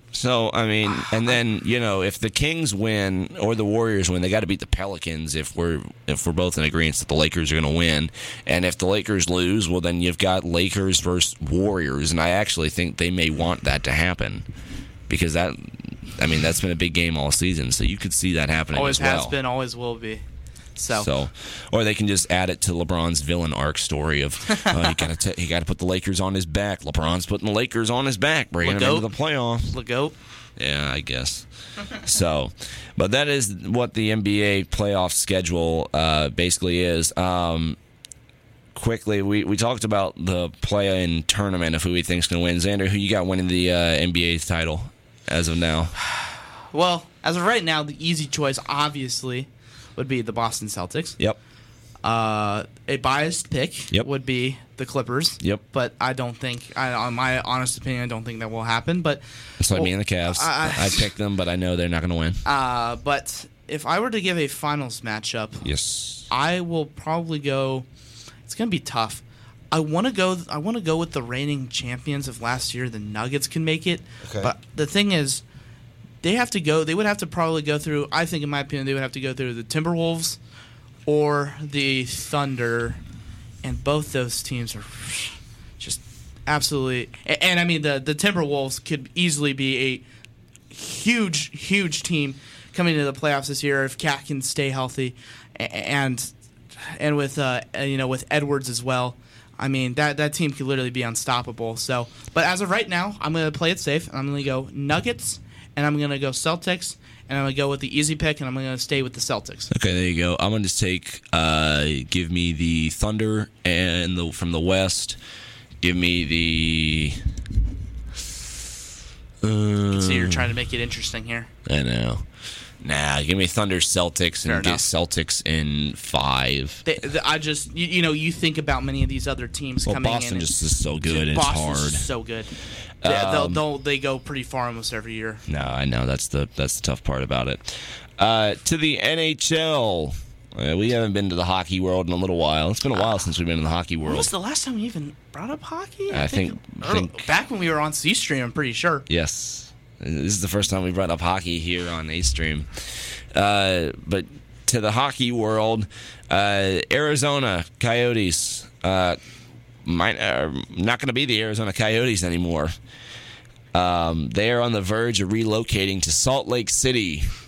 so I mean, and then you know, if the Kings win or the Warriors win, they got to beat the Pelicans. If we're if we're both in agreement that the Lakers are going to win, and if the Lakers lose, well, then you've got Lakers versus Warriors, and I actually think they may want that to happen because that, I mean, that's been a big game all season, so you could see that happening always as well. has been, always will be. So, So, or they can just add it to LeBron's villain arc story of uh, he got to he got to put the Lakers on his back. LeBron's putting the Lakers on his back, bringing them into the playoffs. Legoat. Yeah, I guess. So, but that is what the N B A playoff schedule uh, basically is. Um, quickly, we, we talked about the play-in tournament of who we think's going to win. Xander, who you got winning the uh, N B A's title as of now? Well, as of right now, the easy choice, obviously, would be the Boston Celtics. Yep. Uh, a biased pick Yep. would be the Clippers. Yep. But I don't think, I, on my honest opinion, I don't think that will happen. But It's like well, me and the Cavs. I- I, picked them, but I know they're not going to win. uh, but if I were to give a finals matchup, Yes. I will probably go. It's gonna be tough. I want to go. I want to go with the reigning champions of last year. The Nuggets can make it, Okay. but the thing is, they have to go. They would have to probably go through. I think, in my opinion, they would have to go through the Timberwolves or the Thunder, and both those teams are just absolutely. And, and I mean, the the Timberwolves could easily be a huge, huge team coming into the playoffs this year if Cat can stay healthy, A- and and with uh, you know with Edwards as well. I mean that that team could literally be unstoppable. So, but as of right now, I'm going to play it safe. I'm going to go Nuggets, and I'm going to go Celtics, and I'm going to go with the easy pick, and I'm going to stay with the Celtics. Okay, there you go. I'm going to take, uh, give me the Thunder and the from the West. Give me the. Uh, So you're trying to make it interesting here. I know. Nah, give me Thunder Celtics and Fair get enough. Celtics in five. They, the, I just you, you know you think about many of these other teams Well, coming Boston in. just is so good. And Boston's it's hard. so good. They, Um, they'll, they'll, they go pretty far almost every year. No, I know that's the that's the tough part about it. Uh, to the N H L, uh, we haven't been to the hockey world in a little while. It's been a while since we've been in the hockey When world. was the last time we even brought up hockey? I think- or think- back when we were on C Stream. I'm pretty sure. Yes, this is the first time we brought up hockey here on A Stream. Uh, but to the hockey world, uh, Arizona Coyotes uh, might are not going to be the Arizona Coyotes anymore. Um, they are on the verge of relocating to Salt Lake City.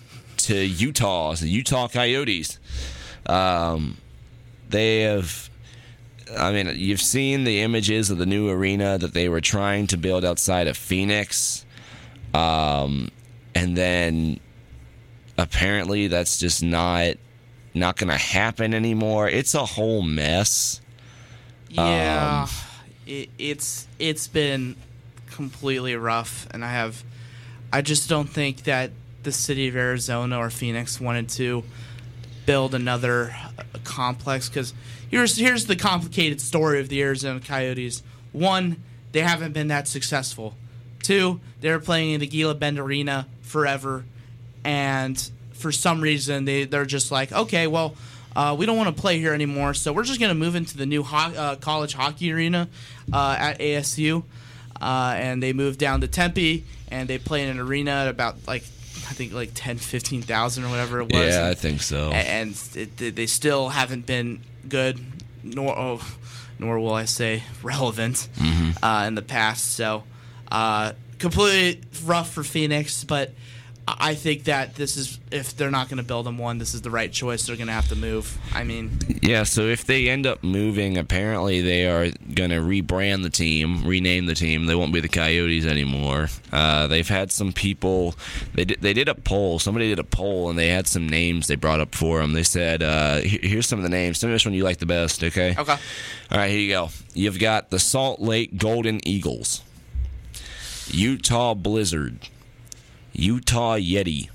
to Utah, the Utah Coyotes. Um, they have, I mean, you've seen the images of the new arena that they were trying to build outside of Phoenix. Um, and then apparently that's just not not going to happen anymore. It's a whole mess. Yeah, Um, it, it's it's been completely rough, and I have, I just don't think that the city of Arizona or Phoenix wanted to build another uh, complex, because here's here's the complicated story of the Arizona Coyotes. One, they haven't been that successful. Two, they were playing in the Gila Bend Arena forever, and for some reason they they're just like, okay, well, uh, we don't want to play here anymore, so we're just going to move into the new ho- uh, college hockey arena uh, at A S U, uh, and they moved down to Tempe, and they play in an arena at about like I think like ten, fifteen thousand or whatever it was. Yeah, I think so. And it, they still haven't been good, nor oh, nor will I say relevant Mm-hmm. uh, in the past. So uh, completely rough for Phoenix, but I think that this is, if they're not going to build them one, this is the right choice. They're going to have to move. I mean, Yeah, so if they end up moving, apparently they are going to rebrand the team, rename the team. They won't be the Coyotes anymore. Uh, they've had some people, they did, they did a poll. Somebody did a poll, and they had some names they brought up for them. They said, uh, here- here's some of the names. Tell me which one you like the best, okay? okay. All right, here you go. You've got the Salt Lake Golden Eagles, Utah Blizzard, Utah Yeti,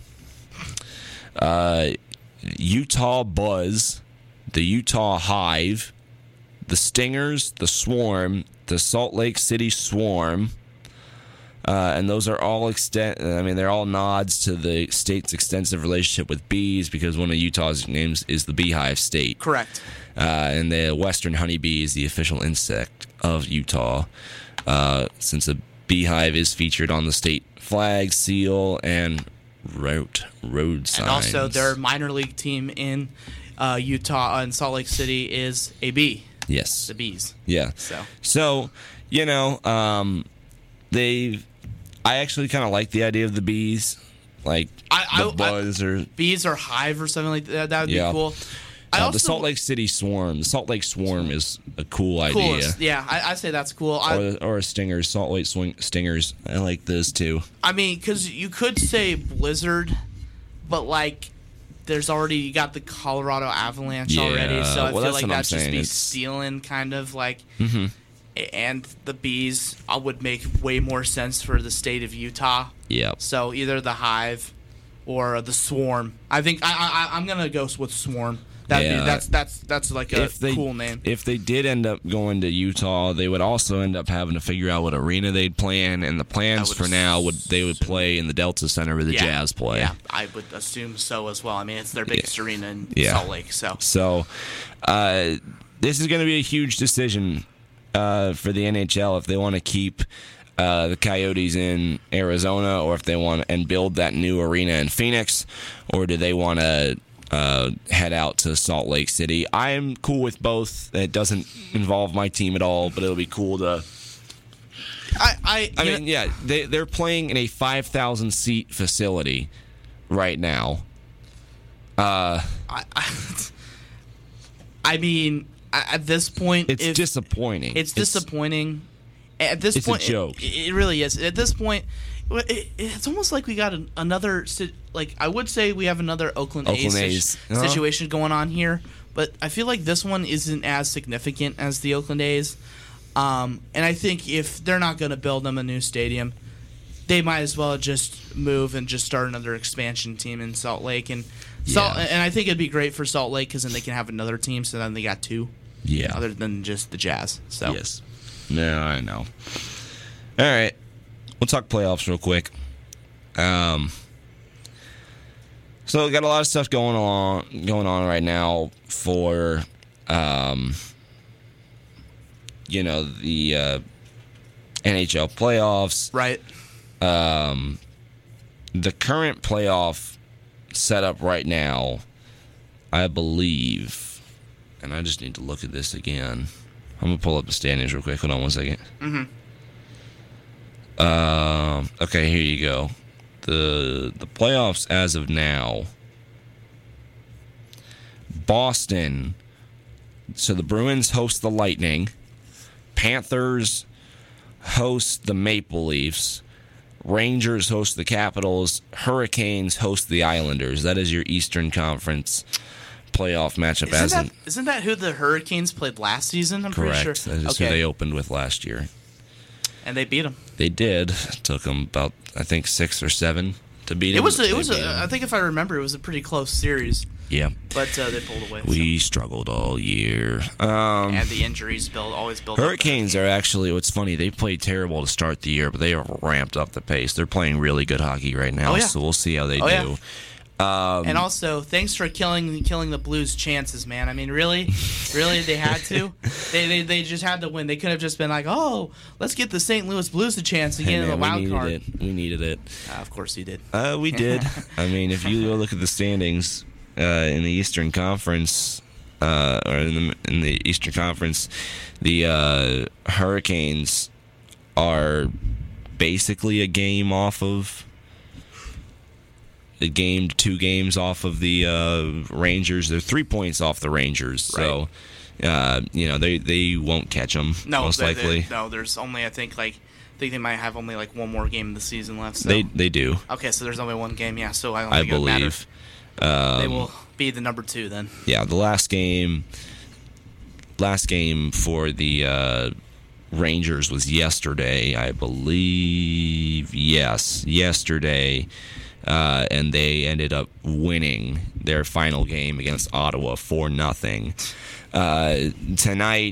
uh, Utah Buzz, the Utah Hive, the Stingers, the Swarm, the Salt Lake City Swarm, uh, and those are all extent. I mean, they're all nods to the state's extensive relationship with bees, because one of Utah's names is the Beehive State. Correct. Uh, and the western honeybee is the official insect of Utah, uh, since a beehive is featured on the state flag, seal, and road road signs. And also, their minor league team in uh, Utah and Salt Lake City is a bee. yes, The Bees. yeah. So So you know, um, they. I actually kind of like the idea of the bees, like I- the I- buzz or bees or hive or something like that. That would Yeah. be cool. I uh, also, the Salt Lake City Swarm. The Salt Lake Swarm is a cool idea. coolest. Yeah, I, I say that's cool. I, Or, or a Stingers, Salt Lake swing, Stingers. I like those too. I mean, because you could say Blizzard, but like, there's already you got the Colorado Avalanche Yeah, already, so I well, feel that's like what I'm that's just saying. be It's- stealing kind of like. Mm-hmm. And the bees uh, would make way more sense for the state of Utah. Yep. So either the hive or the swarm. I think I, I I'm gonna go with swarm. That'd Yeah. be that's that's that's like a If they, cool name. If they did end up going to Utah, they would also end up having to figure out what arena they'd play in, and the plans would for now would they would play in the Delta Center where the yeah. Jazz play. Yeah, I would assume so as well. I mean, it's their biggest arena in Yeah. Salt Lake. So So, uh, this is going to be a huge decision uh, for the N H L if they want to keep uh, the Coyotes in Arizona, or if they want and build that new arena in Phoenix, or do they want to uh, head out to Salt Lake City? I am cool with both. It doesn't involve my team at all, but it'll be cool to. I I, I you mean, know, yeah, they they're playing in a five thousand seat facility right now. Uh, I, I, I mean, a- at this point, it's if, disappointing. It's disappointing. At this It's a point, it- joke. It, it really is. At this point, it, it's almost like we got an, another. si- Like I would say, we have another Oakland, Oakland A's, situ- A's. Uh-huh. situation going on here. But I feel like this one isn't as significant as the Oakland A's. Um, and I think if they're not going to build them a new stadium, they might as well just move and just start another expansion team in Salt Lake. And Salt, Yeah. and I think it'd be great for Salt Lake because then they can have another team. So then they got two, Yeah. other than just the Jazz. So Yes. No, I know. All right. We'll talk playoffs real quick. Um, so we got a lot of stuff going on going on right now for um, you know, the uh, N H L playoffs. right. Um, the current playoff setup right now, I believe, and I just need to look at this again. I'm gonna pull up the standings real quick. Hold on one second. Mm-hmm. Um. Okay, here you go. the The playoffs as of now Boston. So the Bruins host the Lightning. Panthers host the Maple Leafs. Rangers host the Capitals. Hurricanes host the Islanders. That is your Eastern Conference playoff matchup. Isn't as that, in, isn't that who the Hurricanes played last season? I'm correct. pretty sure. That is okay. who they opened with last year. And they beat them. They did. It took them about, I think, six or seven to beat them. It was. A, it They was. beat A, 'em. I think if I remember, it was a pretty close series. Yeah. But uh, they pulled away. We struggled all year. Um, and the injuries build always build. Hurricanes up are actually, what's funny, they played terrible to start the year, but they have ramped up the pace. They're playing really good hockey right now, Oh, yeah. so we'll see how they Oh, do. yeah. Um, and also, thanks for killing killing the Blues' chances, man. I mean, really, really, they had to. they, they they just had to win. They could have just been like, oh, let's get the Saint Louis Blues a chance to get Hey, in the man, wild we needed card. it. We needed it. Uh, of course, you did. Uh, we did. I mean, if you go look at the standings uh, in the Eastern Conference, uh, or in the, in the Eastern Conference, the uh, Hurricanes are basically a game off of. A game, two games off of the uh, Rangers. They're three points off the Rangers, so uh, you know they, they won't catch them No, most they- likely. they- no. There's only I think like I think they might have only like one more game of the season left. So. They they do, okay, so there's only one game. Yeah, so I don't I think it would matter. believe. Um, They will be the number two then. Yeah, the last game, last game for the uh, Rangers was yesterday, I believe. Yes, yesterday. Uh, and they ended up winning their final game against Ottawa for nothing. Uh, tonight,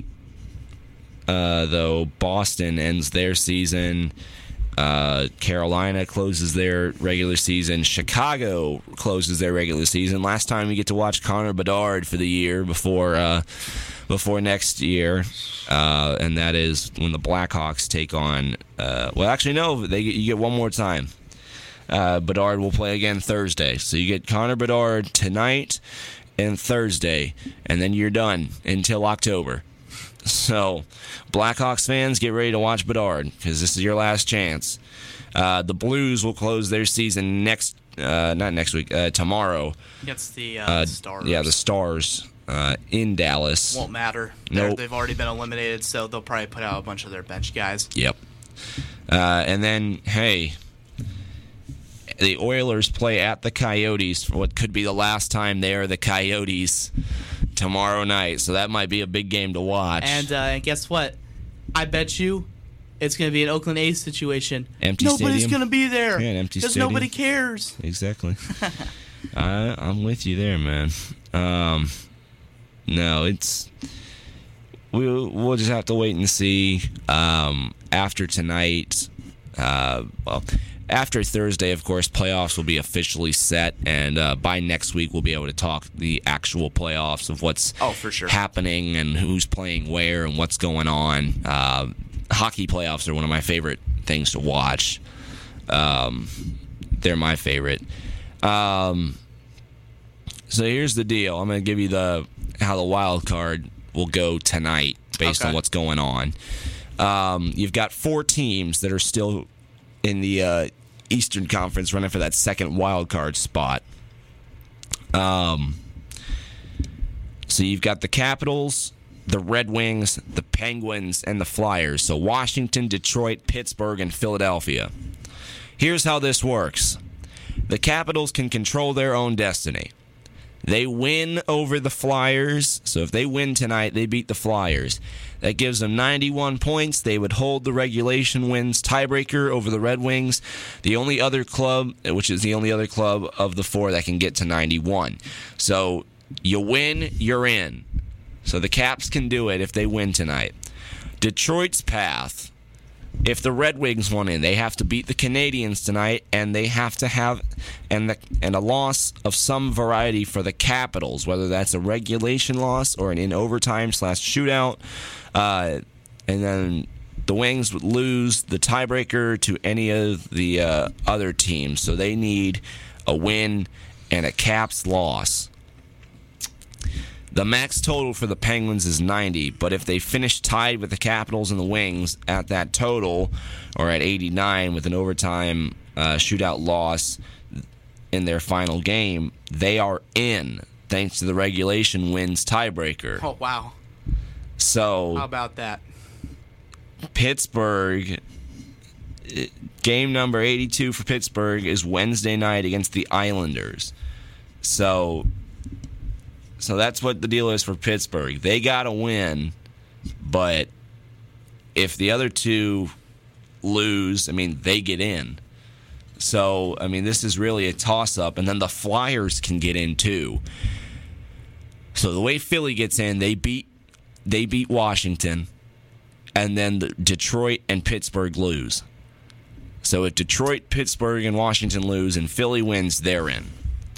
uh, though, Boston ends their season. Uh, Carolina closes their regular season. Chicago closes their regular season. Last time we get to watch Connor Bedard for the year before uh, before next year, uh, and that is when the Blackhawks take on. Uh, well, actually, no, they you get one more time. Uh, Bedard will play again Thursday. So you get Connor Bedard tonight and Thursday, and then you're done until October. So Blackhawks fans, get ready to watch Bedard because this is your last chance. Uh, the Blues will close their season next, uh, not next week, uh, tomorrow. Against the uh, Uh, Stars. Yeah, the Stars uh, in Dallas. Won't matter. Nope. They're- They've already been eliminated, so they'll probably put out a bunch of their bench guys. Yep. Uh, and then, hey, the Oilers play at the Coyotes for what could be the last time they are the Coyotes tomorrow night. So that might be a big game to watch. And uh, guess what? I bet you it's going to be an Oakland A's situation. Empty Nobody's stadium? going to be there. Yeah, an empty Because stadium. nobody cares. Exactly. I, I'm with you there, man. Um, no, it's we'll we'll just have to wait and see. Um, after tonight, uh, well, after Thursday, of course, playoffs will be officially set, and uh, by next week we'll be able to talk the actual playoffs of what's Oh, for sure. happening and who's playing where and what's going on. Uh, hockey playoffs are one of my favorite things to watch. Um, they're my favorite. Um, so here's the deal. I'm going to give you the how the wild card will go tonight based Okay. on what's going on. Um, you've got four teams that are still in the uh, Eastern Conference running for that second wild card spot. Um, so you've got the Capitals, the Red Wings, the Penguins, and the Flyers. So Washington, Detroit, Pittsburgh, and Philadelphia. Here's how this works. The Capitals can control their own destiny. They win over the Flyers. So if they win tonight, they beat the Flyers. That gives them ninety-one points. They would hold the regulation wins tiebreaker over the Red Wings, the only other club, which is the only other club of the four that can get to ninety-one. So you win, you're in. So the Caps can do it if they win tonight. Detroit's path, if the Red Wings want in, they have to beat the Canadiens tonight, and they have to have and the, and a loss of some variety for the Capitals, whether that's a regulation loss or an in overtime slash shootout. Uh, and then the Wings would lose the tiebreaker to any of the uh, other teams. So they need a win and a Caps loss. The max total for the Penguins is ninety, but if they finish tied with the Capitals and the Wings at that total, or at eighty-nine with an overtime uh, shootout loss in their final game, they are in. thanks to the regulation wins tiebreaker. Oh, wow. So How about that? Pittsburgh, game number eighty-two for Pittsburgh is Wednesday night against the Islanders. So, so that's what the deal is for Pittsburgh. They got to win, but if the other two lose, I mean, they get in. So, I mean, this is really a toss-up, and then the Flyers can get in too. So the way Philly gets in, they beat they beat Washington, and then the Detroit and Pittsburgh lose. So if Detroit, Pittsburgh, and Washington lose and Philly wins, they're in.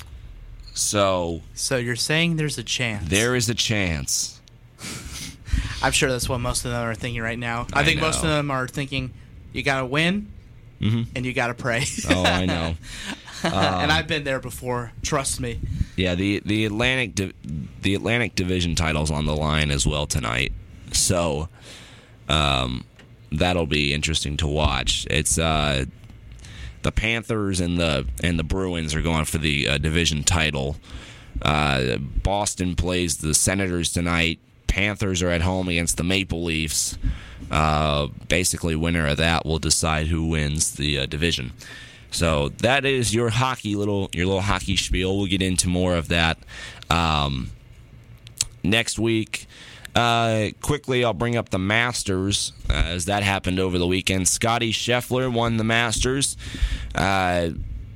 So So you're saying there's a chance? there is a chance. I'm sure that's what most of them are thinking right now. I, I think most of know. them are thinking, you got to win, Mm-hmm. and you got to pray. Oh, I know. And I've been there before. Trust me. Yeah, the the Atlantic Di- the Atlantic Division title's on the line as well tonight, so um, that'll be interesting to watch. It's uh, the Panthers and the and the Bruins are going for the uh, division title. Uh, Boston plays the Senators tonight. Panthers are at home against the Maple Leafs. Uh, basically, winner of that will decide who wins the uh, division. So that is your hockey little your little hockey spiel. We'll get into more of that um, next week. Uh, quickly, I'll bring up the Masters uh, as that happened over the weekend. Scotty Scheffler won the Masters. Uh,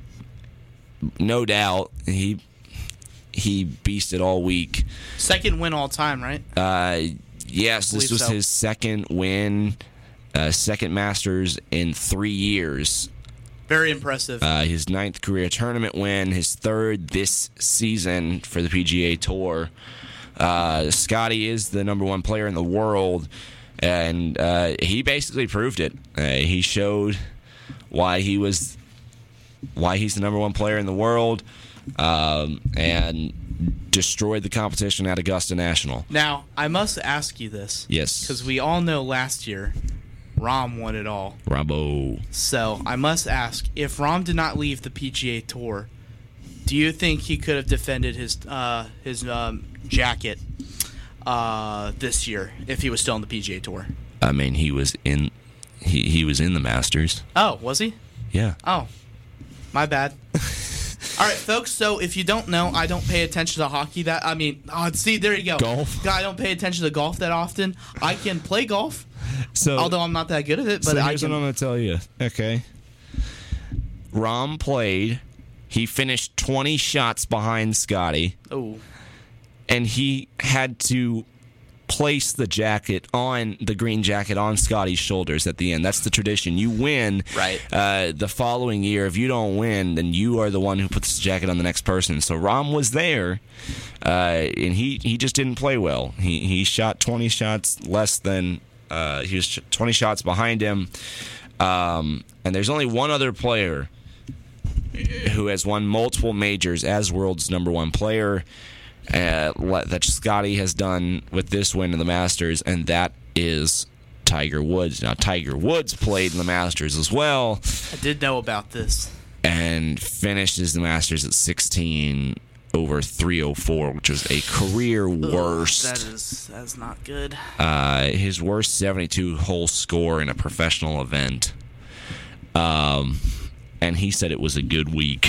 no doubt, he he beasted all week. Second win all time, right? Uh, yes, this Believe was so. his second win, uh, second Masters in three years. Very impressive. Uh, his ninth career tournament win, his third this season for the P G A Tour. Uh, Scotty is the number one player in the world, and uh, he basically proved it. Uh, he showed why he was, why he's the number one player in the world, um, and destroyed the competition at Augusta National. Now, I must ask you this. Yes. Because we all know last year, Rahm won it all. Rambo. So, I must ask, if Rahm did not leave the P G A Tour, do you think he could have defended his uh, his um, jacket uh, this year if he was still on the P G A Tour? I mean, he was in, he he was in the Masters. Oh, was he? Yeah. Oh, my bad. All right, folks. So if you don't know, I don't pay attention to hockey. That I mean, oh, see, there you go. Golf? I don't pay attention to golf that often. I can play golf, So although I'm not that good at it. But so I here's can. what I'm going to tell you. Okay. Rahm played. He finished twenty shots behind Scotty, Oh, and he had to place the jacket on the green jacket on Scotty's shoulders at the end. That's the tradition. You win. Right. Uh, the following year, if you don't win, then you are the one who puts the jacket on the next person. So Rahm was there, uh, and he, he just didn't play well. He he shot twenty shots less than uh, he was twenty shots behind him. Um, and there's only one other player who has won multiple majors as world's number one player. Uh, that Scotty has done with this win in the Masters, and that is Tiger Woods. Now, Tiger Woods played in the Masters as well I did know about this. and finishes the Masters at sixteen over three oh four, which was a career worst. Ugh, that is that's not good. Uh, his worst seventy-two hole score in a professional event. Um, and he said it was a good week.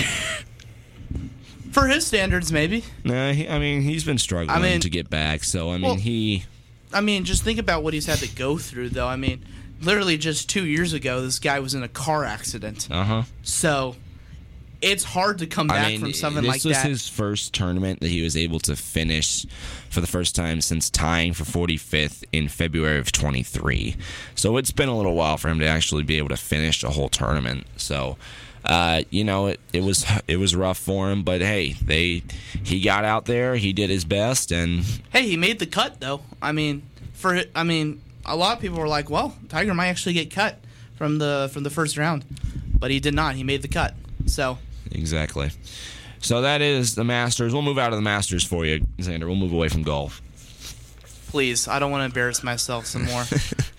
For his standards, maybe. No, he, I mean, he's been struggling I mean- to get back. So, I mean, Well- he... I mean, just think about what he's had to go through, though. I mean, literally just two years ago, this guy was in a car accident. Uh-huh. So it's hard to come back I mean, from something this like was that. his first tournament that he was able to finish for the first time since tying for forty-fifth in February of twenty-three. So it's been a little while for him to actually be able to finish a whole tournament. So, uh, you know, it, it was it was rough for him, but hey, they he got out there, he did his best, and Hey, he made the cut, though. I mean, for I mean, a lot of people were like, "Well, Tiger might actually get cut from the from the first round," but he did not. He made the cut. So exactly. So that is the Masters. We'll move out of the Masters for you, Xander. We'll move away from golf. please, I don't want to embarrass myself some more.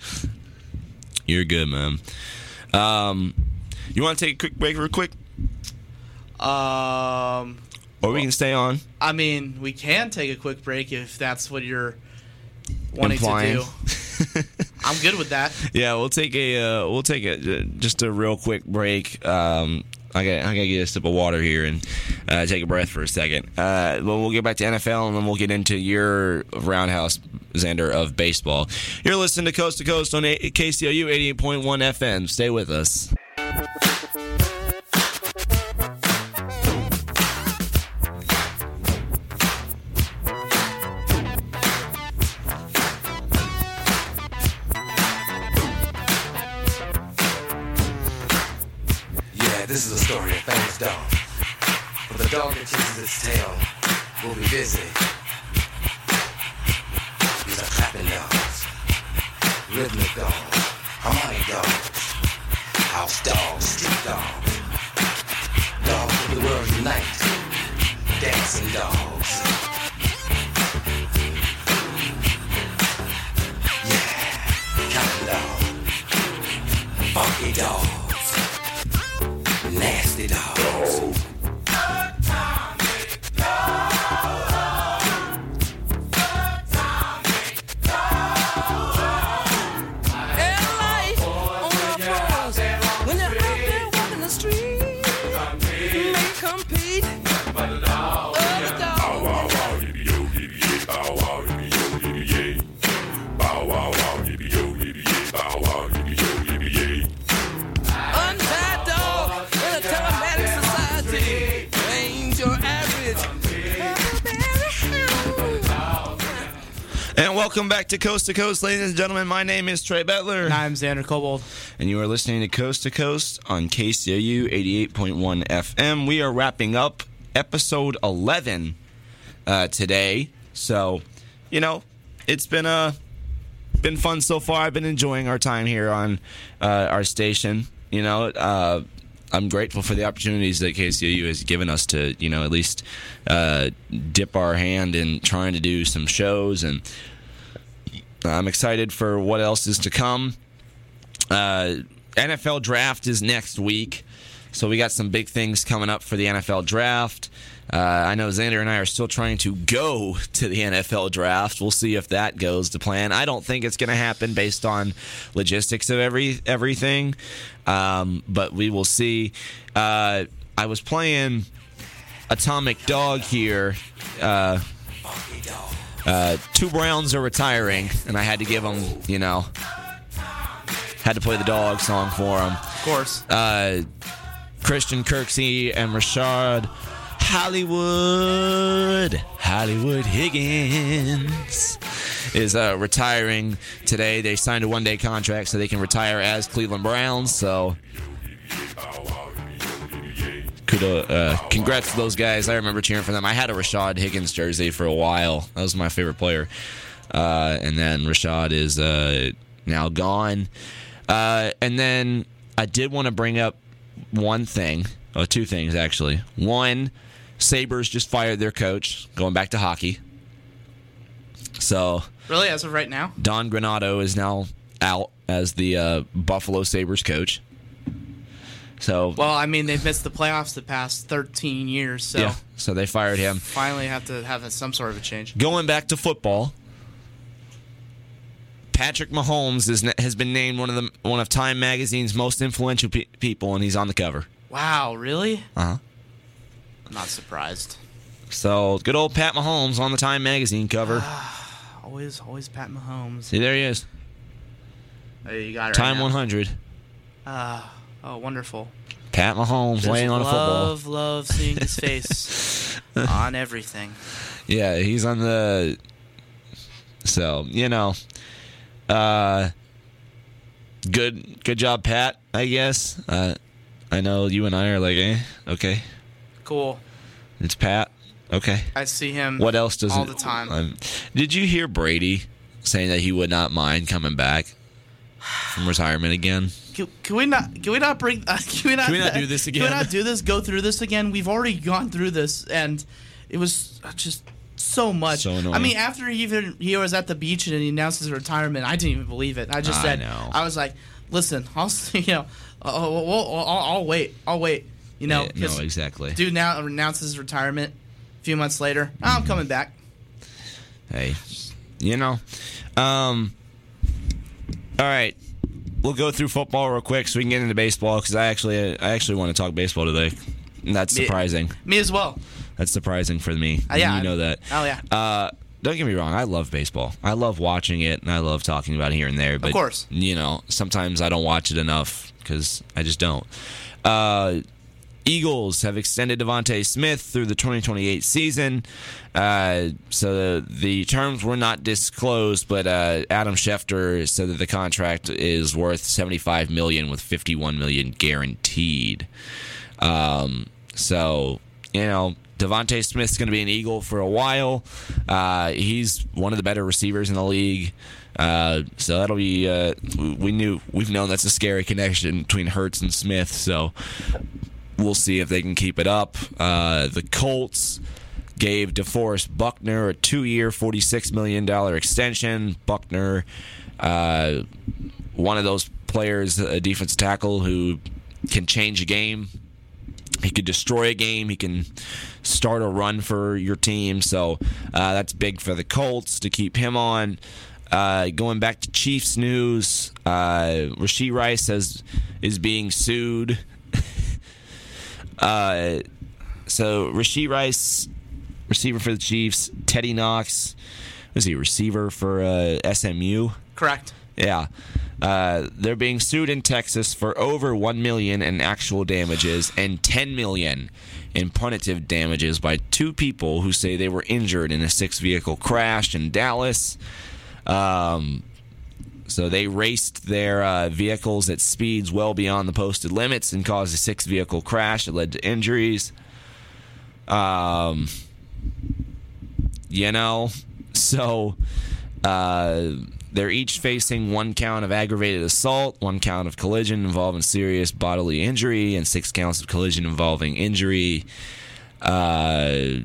You're good, man. Um, you want to take a quick break real quick? um, or we can stay on. I mean, we can take a quick break if that's what you're wanting Implying. to do. I'm good with that. Yeah, we'll take a uh, we'll take a just a real quick break. Um, I got I gotta get a sip of water here and uh, take a breath for a second. Uh, well, we'll get back to N F L and then we'll get into your roundhouse, Xander, of baseball. You're listening to Coast to Coast on K C O U eighty-eight point one F M. Stay with us. This is a story of famous dog. For the dog that chases its tail will be busy. These are clapping dogs, rhythmic dogs, harmonic dogs, house dogs, street dogs, dogs of the world unite, dancing dogs. Yeah, counting dog, funky dog. Nasty dogs. And welcome back to Coast to Coast, ladies and gentlemen. My name is Trey Bettler. And I'm Xander Kobold. And you are listening to Coast to Coast on K C O U eighty-eight point one F M. We are wrapping up episode eleven uh, today. So, you know, it's been uh, been fun so far. I've been enjoying our time here on uh, our station. You know, uh, I'm grateful for the opportunities that K C O U has given us to, you know, at least uh, dip our hand in trying to do some shows, and I'm excited for what else is to come. Uh, N F L draft is next week, so we got some big things coming up for the N F L draft. Uh, I know Xander and I are still trying to go to the N F L draft. We'll see if that goes to plan. I don't think it's going to happen based on logistics of every everything, um, but we will see. Uh, I was playing Atomic Dog here. Uh, uh, two Browns are retiring, and I had to give them, you know, had to play the dog song for them. Of course. Uh, Christian Kirksey and Rashard Hollywood, Hollywood Higgins is uh, retiring today. They signed a one-day contract so they can retire as Cleveland Browns. So, kudos, uh, congrats to those guys. I remember cheering for them. I had a Rashad Higgins jersey for a while. That was my favorite player. Uh, and then Rashad is uh, now gone. Uh, and then I did want to bring up one thing. Oh, two things, actually. One, Sabres just fired their coach, going back to hockey. So, really, as of right now? Don Granato is now out as the uh, Buffalo Sabres coach. So, well, I mean, they've missed the playoffs the past thirteen years, so yeah, so they fired him. Finally have to have some sort of a change. Going back to football, Patrick Mahomes is, has been named one of the one of Time Magazine's most influential pe- people, and he's on the cover. Wow, really? Uh-huh. I'm not surprised. So, good old Pat Mahomes on the Time Magazine cover. always, always Pat Mahomes. See, there he is. Oh, you got it. Time right one hundred. Uh, oh, wonderful. Pat Mahomes Just laying on a football. Love, love seeing his face on everything. Yeah, he's on the... So, you know... Uh, good good job, Pat, I guess. Uh, I know you and I are like, eh, okay. Cool. It's Pat. Okay. I see him What else does all it, the time. Um, did you hear Brady saying that he would not mind coming back from retirement again? Can, can we not? Can we not bring? Uh, can we not? Can we not do this again? Can we not do this? Go through this again? We've already gone through this, and it was just so much. So annoying. I mean, after he even he was at the beach and he announced his retirement, I didn't even believe it. I just I said, know. I was like, listen, I'll you know, I'll, I'll, I'll, I'll wait, I'll wait. You know, Yeah, no, exactly. Dude now announces his retirement. few months later, oh, I'm coming back. Hey, you know. Um, all right. We'll go through football real quick so we can get into baseball because I actually I actually want to talk baseball today. And that's surprising. Me, me as well. That's surprising for me. Uh, yeah. You know that. Oh, yeah. Uh, don't get me wrong. I love baseball. I love watching it, and I love talking about it here and there. But, of course. You know, sometimes I don't watch it enough because I just don't. Uh, Eagles have extended Devontae Smith through the twenty twenty-eight season. Uh, so the, the terms were not disclosed, but uh, Adam Schefter said that the contract is worth seventy-five million dollars with fifty-one million dollars guaranteed. Um, so, you know, Devontae Smith's going to be an Eagle for a while. Uh, he's one of the better receivers in the league. Uh, so that'll be, uh, we knew, we've known that's a scary connection between Hurts and Smith. So we'll see if they can keep it up. Uh, the Colts gave DeForest Buckner a two-year, forty-six million dollars extension. Buckner, uh, one of those players, a defensive tackle who can change a game. He could destroy a game. He can start a run for your team. So uh, that's big for the Colts to keep him on. Uh, going back to Chiefs news, uh, Rashee Rice has, is being sued. uh, so Rashee Rice, receiver for the Chiefs. Teddy Knox, was he receiver for uh, S M U? Correct. Yeah. Uh, they're being sued in Texas for over one million dollars in actual damages and ten million dollars in punitive damages by two people who say they were injured in a six-vehicle crash in Dallas. Um, so they raced their uh, vehicles at speeds well beyond the posted limits and caused a six-vehicle crash that led to injuries. Um, you know, so... Uh, They're each facing one count of aggravated assault, one count of collision involving serious bodily injury, and six counts of collision involving injury. Uh,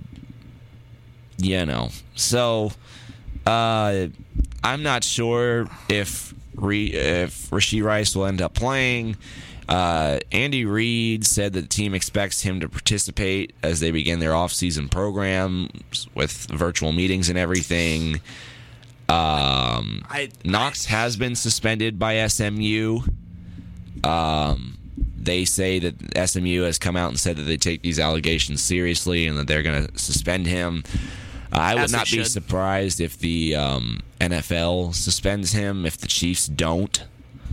you know, so uh, I'm not sure if Re- if Rashee Rice will end up playing. Uh, Andy Reid said that the team expects him to participate as they begin their off-season programs with virtual meetings and everything. Um, I, Knox I, has been suspended by S M U. Um, they say that S M U has come out and said that they take these allegations seriously and that they're going to suspend him. Uh, I would not be should. surprised if the um, N F L suspends him if the Chiefs don't.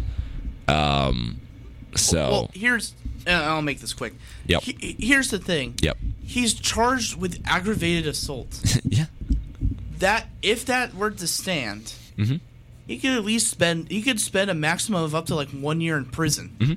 Um, so well, here's uh, I'll make this quick. Yep. He, here's the thing. Yep. He's charged with aggravated assault. yeah. That if that were to stand, Mm-hmm. he could at least spend he could spend a maximum of up to like one year in prison. Mm-hmm.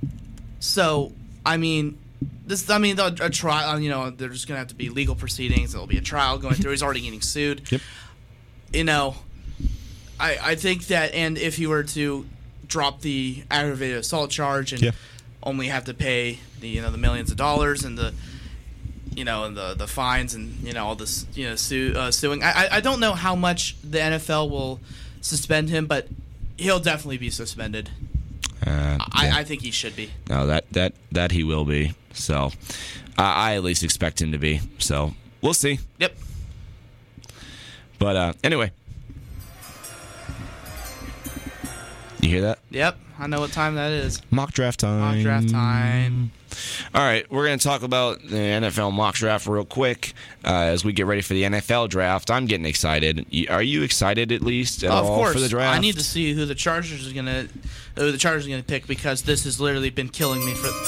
So I mean, this I mean a, a trial. You know, there's gonna have to be legal proceedings. There'll be a trial going through. He's already getting sued. Yep. You know, I I think that, and if he were to drop the aggravated assault charge and Yeah. only have to pay the you know the millions of dollars and the you know, and the the fines and you know all this you know sue, uh, suing. I I don't know how much the N F L will suspend him, but he'll definitely be suspended. Uh, I, yeah. I think he should be. No, that that that he will be. So I, I at least expect him to be. So we'll see. Yep. But uh, anyway, you hear that? Yep. I know what time that is. Mock draft time. Mock draft time. All right, we're going to talk about the N F L mock draft real quick uh, as we get ready for the N F L draft. I'm getting excited. Are you excited at least at Oh, of all course. for the draft? I need to see who the Chargers is gonna who the Chargers are gonna pick because this has literally been killing me for.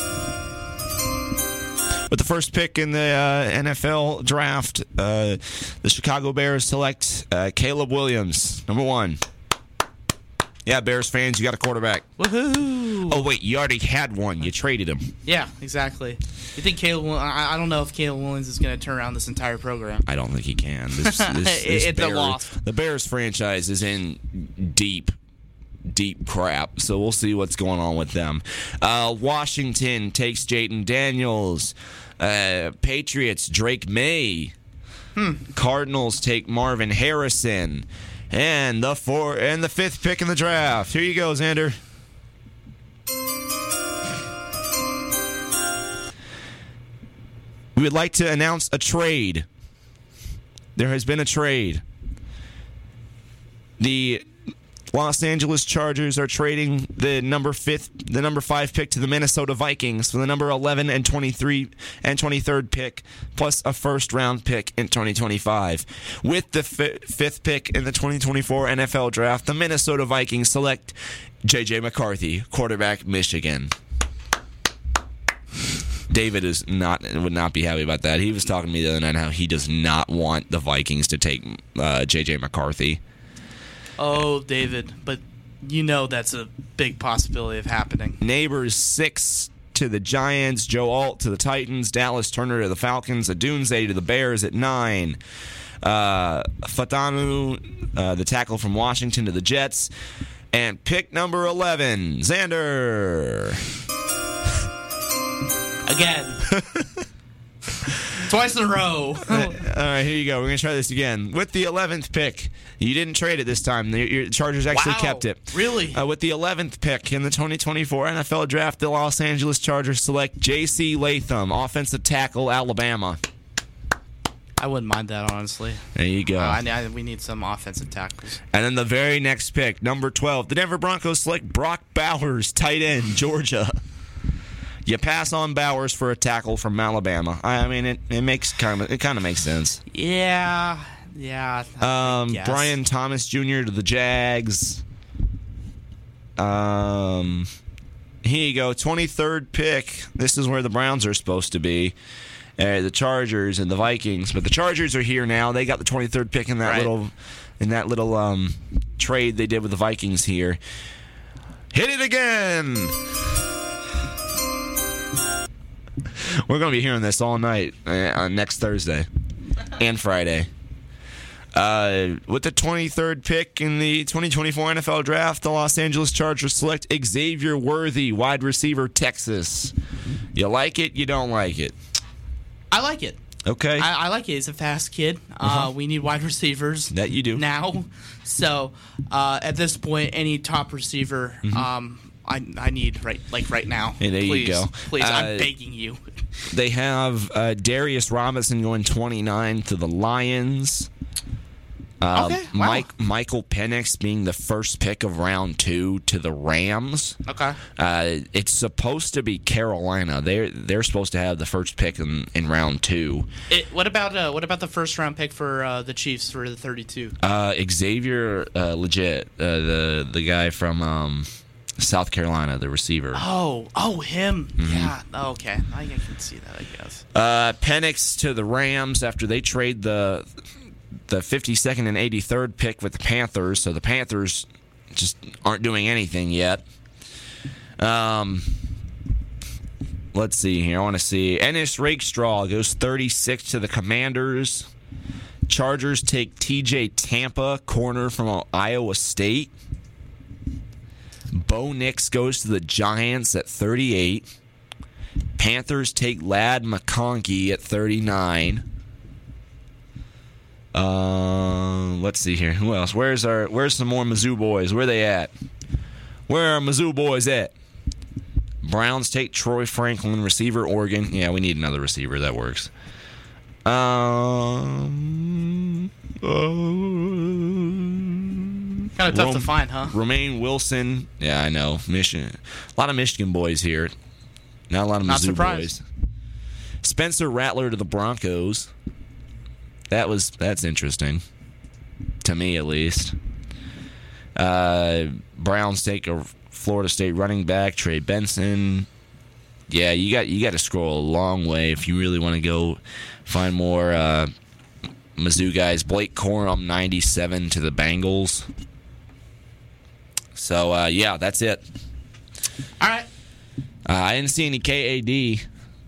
With the first pick in the uh, N F L draft, uh, the Chicago Bears select uh, Caleb Williams, number one. Yeah, Bears fans, you got a quarterback. Woohoo! Oh, wait, you already had one. You traded him. Yeah, exactly. You think Caleb? Will- I, I don't know if Caleb Williams is going to turn around this entire program. I don't think he can. This, this, this It's a Bear- loss. The Bears franchise is in deep, deep crap. So we'll see what's going on with them. Uh, Washington takes Jayden Daniels. Uh, Patriots, Drake May. Hmm. Cardinals take Marvin Harrison. And the four and the fifth pick in the draft. Here you go, Xander. We would like to announce a trade there has been a trade. The Los Angeles Chargers are trading the number fifth, the number five pick to the Minnesota Vikings for the number eleven and twenty-three and twenty-third pick, plus a first round pick in twenty twenty-five. With the fi- fifth pick in the twenty twenty-four N F L Draft, the Minnesota Vikings select J J McCarthy, quarterback, Michigan. David is not would not be happy about that. He was talking to me the other night how he does not want the Vikings to take uh, J J McCarthy. Oh, David, but you know that's a big possibility of happening. Neighbors six to the Giants, Joe Alt to the Titans, Dallas Turner to the Falcons, Adunze to the Bears at nine. Uh, Fatanu, uh, the tackle from Washington, to the Jets. And pick number eleven, Xander. Again. Twice in a row. All right, here you go. We're going to try this again. With the eleventh pick, you didn't trade it this time. The your Chargers actually Wow, kept it. really? Uh, with the eleventh pick in the twenty twenty-four N F L Draft, the Los Angeles Chargers select J C Latham, offensive tackle, Alabama. I wouldn't mind that, honestly. There you go. Uh, I, I, we need some offensive tackles. And then the very next pick, number twelve, the Denver Broncos select Brock Bowers, tight end, Georgia. You pass on Bowers for a tackle from Alabama. I mean, it, it makes kind of it kind of makes sense. Yeah, yeah. I Um, guess. Brian Thomas Junior to the Jags. Um, here you go, twenty-third pick. This is where the Browns are supposed to be. Uh, the Chargers and the Vikings, but the Chargers are here now. They got the twenty-third pick in that Right. little in that little um, trade they did with the Vikings here. Hit it again. We're going to be hearing this all night uh, next Thursday and Friday. Uh, with the twenty-third pick in the twenty twenty-four N F L Draft, the Los Angeles Chargers select Xavier Worthy, wide receiver, Texas. You like it? You don't like it? I like it. Okay. I, I like it. He's a fast kid. Uh-huh. Uh, we need wide receivers. That you do. Now. So, uh, at this point, any top receiver, um, I, I need right like right now. Hey, there you please, go. Please, Uh, I'm begging you. They have uh, Darius Robinson going twenty-nine to the Lions. Uh, Okay, wow. Mike Michael Penix being the first pick of round two to the Rams. Okay. Uh, it's supposed to be Carolina. They're they're supposed to have the first pick in, in round two. It, what about uh, what about the first round pick for uh, the Chiefs for the thirty-two? Uh, Xavier uh, legit, uh, the the guy from um, South Carolina, the receiver. Oh, oh, him. Mm-hmm. Yeah. Oh, okay. I can see that. I guess. Uh, Penix to the Rams after they trade the the fifty-second and eighty-third pick with the Panthers. So the Panthers just aren't doing anything yet. Um, let's see here. I want to see. Ennis Rakestraw goes thirty-six to the Commanders. Chargers take T J Tampa, corner from Iowa State. Bo Nix goes to the Giants at thirty-eight. Panthers take Ladd McConkey at thirty-nine. Uh, let's see here. Who else? Where's our? Where's some more Mizzou boys? Where they at? Where are Mizzou boys at? Browns take Troy Franklin, receiver, Oregon. Yeah, we need another receiver. That works. Um, uh, Kind of tough to find, huh? Romaine Wilson. Yeah, I know. Michigan. A lot of Michigan boys here. Not a lot of Not Mizzou surprised. boys. Spencer Rattler to the Broncos. That was that's interesting, to me at least. Uh, Browns take a Florida State running back, Trey Benson. Yeah, you got you got to scroll a long way if you really want to go find more uh, Mizzou guys. Blake Corum, ninety-seven to the Bengals. So uh, yeah, that's it. All right. Uh, I didn't see any K A D.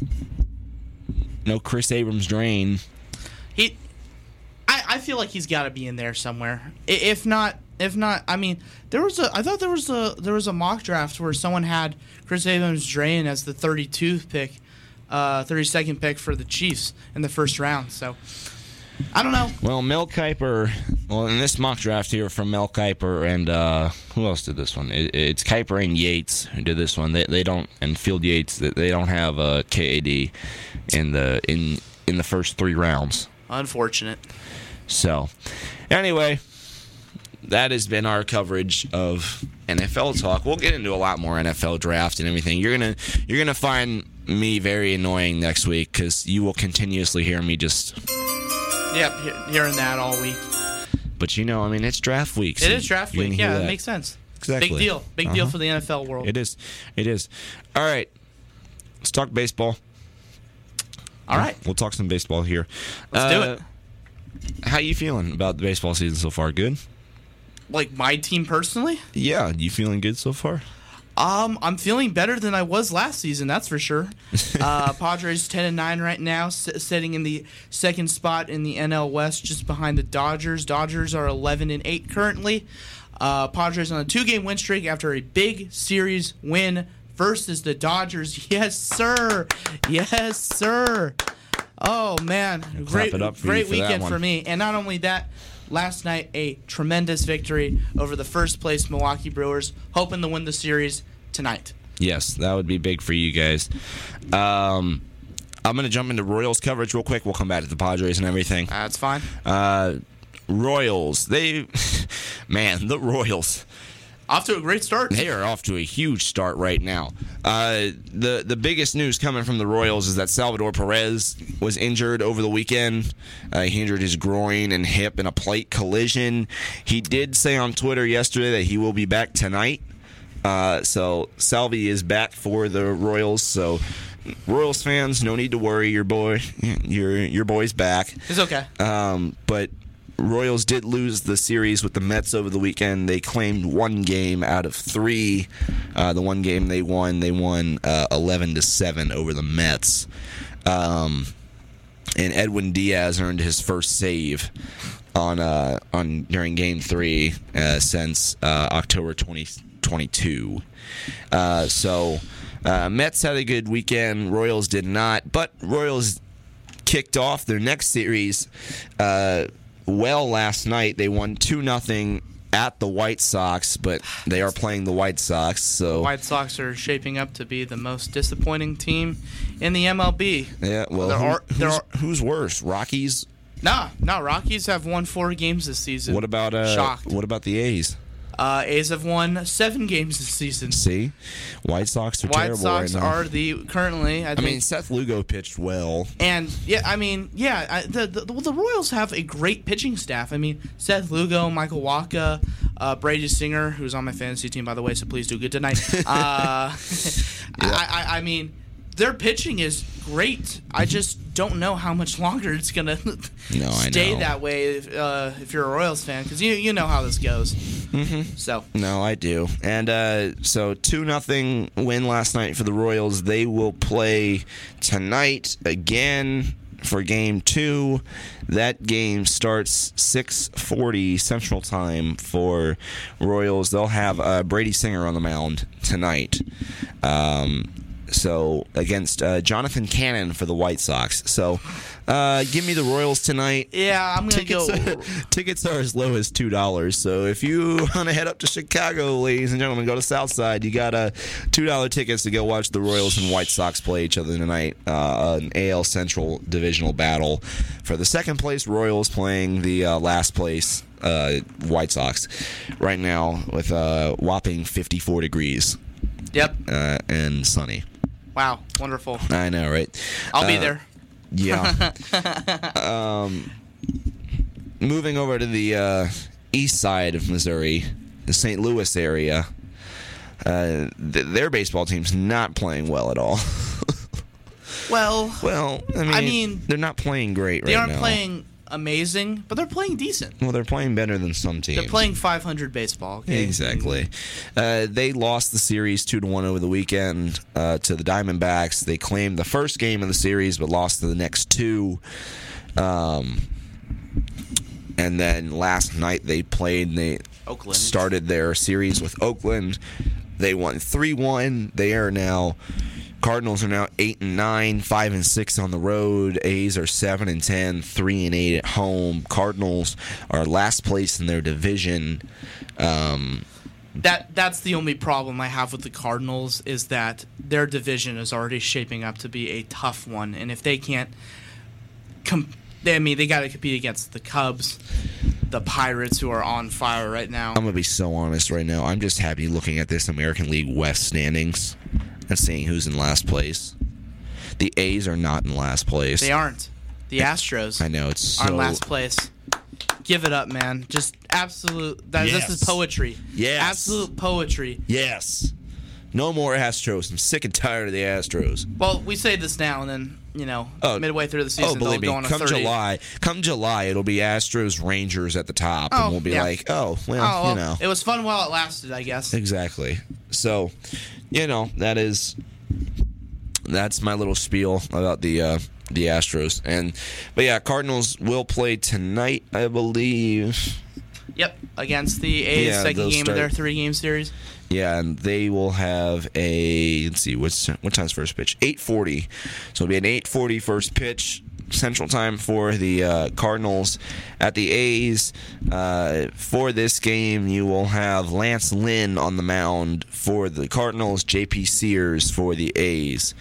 No Chris Abrams Drain. He, I, I feel like he's got to be in there somewhere. I- If not, if not, I mean, there was a. I thought there was a there was a mock draft where someone had Chris Abrams Drain as the thirty-two pick, uh, thirty-second pick for the Chiefs in the first round. So, I don't know. Well, Mel Kiper, well, in this mock draft here from Mel Kiper and uh, who else did this one? It, it's Kiper and Yates who did this one. They they don't and Field Yates. They, they don't have a K A D in the in in the first three rounds. Unfortunate. So, anyway, that has been our coverage of N F L talk. We'll get into a lot more N F L draft and everything. You're gonna you're gonna find me very annoying next week because you will continuously hear me just. Yep, he- hearing that all week. But you know, I mean, it's draft week. It is draft week. Yeah, that makes sense. Exactly. Big deal. Big Uh-huh. deal for the N F L world. It is. It is. All right. Let's talk baseball. All right. We'll talk some baseball here. Let's do Uh, it. How you feeling about the baseball season so far? Good? Like my team personally? Yeah. You feeling good so far? Um, I'm feeling better than I was last season. That's for sure. Uh, Padres ten and nine right now, s- sitting in the second spot in the N L West, just behind the Dodgers. Dodgers are eleven and eight currently. Uh, Padres on a two-game win streak after a big series win versus the Dodgers. Yes, sir. Yes, sir. Oh man, Clap great, it up for you great for that weekend one. for me. And not only that, last night a tremendous victory over the first place Milwaukee Brewers, hoping to win the series tonight. Yes, that would be big for you guys. Um, I'm going to jump into Royals coverage real quick. We'll come back to the Padres and everything. That's fine. Uh, Royals, they, man, the Royals. Off to a great start. They are off to a huge start right now. Uh, the the biggest news coming from the Royals is that Salvador Perez was injured over the weekend. Uh, he injured his groin and hip in a plate collision. He did say on Twitter yesterday that he will be back tonight. Uh, so Salvi is back for the Royals. So Royals fans, no need to worry. Your boy, your your boy's back. It's okay. Um, but Royals did lose the series with the Mets over the weekend. They claimed one game out of three. Uh, the one game they won, they won uh, eleven to seven over the Mets. Um, and Edwin Diaz earned his first save on uh, on during Game Three uh, since uh, October twenty twenty-two. Uh, so uh, Mets had a good weekend. Royals did not, but Royals kicked off their next series. Uh, Well, last night they won two nothing at the White Sox, but they are playing the White Sox. So The White Sox are shaping up to be the most disappointing team in the M L B. yeah, well, There who- are- there who's, are- who's worse, Rockies? Nah, nah. Rockies have won four games this season. What about uh, Shocked. what about the A's? Uh, A's have won seven games this season. See, White Sox are White terrible Sox right now. are the currently. I, I think, mean, Seth Lugo pitched well. and yeah, I mean, yeah, I, the, the the Royals have a great pitching staff. I mean, Seth Lugo, Michael Wacha, uh, Brady Singer, who's on my fantasy team by the way, so please do good tonight. uh, I, I, I mean, their pitching is great. I just don't know how much longer it's gonna No, I stay know. that way if, uh, if you're a Royals fan, because you you know how this goes. Mm-hmm. So No, I do. And uh, so two nothing win last night for the Royals. They will play tonight again for game two. That game starts six forty Central Time for Royals. They'll have uh, Brady Singer on the mound tonight. Um, so against uh, Jonathan Cannon for the White Sox. So uh, give me the Royals tonight. yeah, I'm gonna Tickets, go. tickets are as low as two dollars. So if you want to head up to Chicago, ladies and gentlemen, go to Southside. You got uh, two dollar tickets to go watch the Royals and White Sox play each other tonight. Uh, an A L Central divisional battle for the second place Royals playing the uh, last place uh, White Sox right now with a whopping fifty-four degrees Yep. uh, and sunny. Wow. Wonderful. I know, right? I'll be Uh, there. Yeah. um, moving over to the uh, east side of Missouri, the Saint Louis area, uh, th- their baseball team's not playing well at all. Well, well, I mean, I mean, they're not playing great they right aren't now. playing amazing, but they're playing decent. Well, they're playing better than some teams. They're playing five hundred baseball. Okay? Exactly. Uh, they lost the series two to one over the weekend uh, to the Diamondbacks. They claimed the first game of the series, but lost to the next two. Um, and then last night they played. They Oakland. started their series with Oakland. They won three one. They are now. Cardinals are now eight and nine, five and six on the road. A's are seven and ten, three and eight at home. Cardinals are last place in their division. Um, That that's the only problem I have with the Cardinals is that their division is already shaping up to be a tough one, and if they can't com- they, I mean, they got to compete against the Cubs, the Pirates, who are on fire right now. I'm gonna be so honest right now. I'm just happy looking at this American League West standings and seeing who's in last place. The A's are not in last place. They aren't. The Astros I know it's so, are in last place. Give it up, man. Just absolute. That, Yes. This is poetry. Yes. Absolute poetry. Yes. No more Astros. I'm sick and tired of the Astros. Well, we say this now, and then you know, Oh, midway through the season, Oh, believe me, they'll go on a come thirty. July, come July, it'll be Astros Rangers at the top, Oh, and we'll be yeah. like, oh, well, Oh, well, you know, it was fun while it lasted, I guess. exactly. So, you know, that is that's my little spiel about the uh, the Astros, and but yeah, Cardinals will play tonight, I believe. Yep, against the A's, Yeah, second they'll game start- of their three-game series. Yeah, and they will have a let's see, what's what time's first pitch? eight forty. So it'll be an eight forty first pitch Central Time for the uh, Cardinals at the A's. Uh, for this game, you will have Lance Lynn on the mound for the Cardinals, J P Sears for the A's.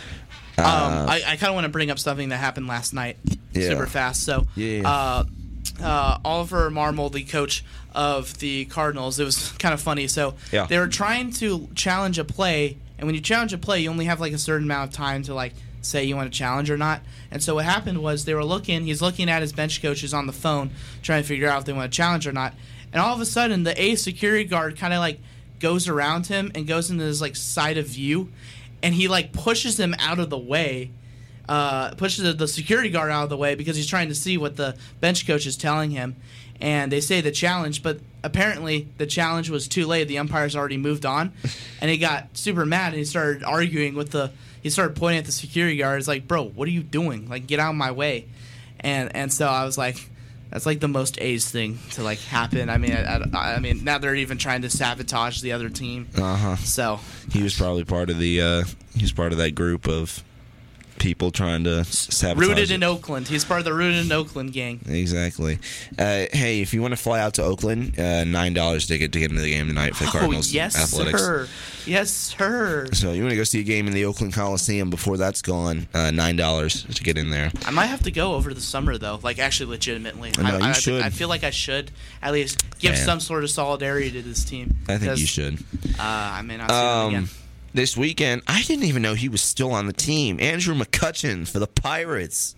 Um, I, I kind of want to bring up something that happened last night, Yeah. super fast. So, Yeah. uh, uh, Oliver Marmol, the coach of the Cardinals, it was kind of funny. So Yeah. they were trying to challenge a play, and when you challenge a play, you only have like a certain amount of time to like say you want to challenge or not. And so what happened was they were looking. He's looking at his bench coaches on the phone, trying to figure out if they want to challenge or not. And all of a sudden, the A security guard kind of like goes around him and goes into his like side of view, and he like pushes him out of the way. Uh, pushes the- the security guard out of the way because he's trying to see what the bench coach is telling him. And they say the challenge, but apparently the challenge was too late. The umpire's already moved on, and he got super mad and he started arguing with the. He started pointing at the security guard. It's like, bro, what are you doing? Like, get out of my way. And and so I was like, that's like the most A's thing to like happen. I mean, I, I, I mean, now they're even trying to sabotage the other team. Uh huh. So He was probably part of the. Uh, he was part of that group of people trying to sabotage. rooted it. in Oakland. He's part of the rooted in Oakland gang. Exactly. Uh, hey, if you want to fly out to Oakland, uh, nine dollars ticket to get into the game tonight for the Cardinals Oh yes, Athletics. sir. Yes, sir. So you want to go see a game in the Oakland Coliseum before that's gone? Uh, nine dollars to get in there. I might have to go over the summer though, like actually legitimately. I know, you I, should. I feel like I should at least give Man. some sort of solidarity to this team. I think you because, should. Uh, I may not see them Um, again. this weekend, I didn't even know he was still on the team. Andrew McCutchen for the Pirates,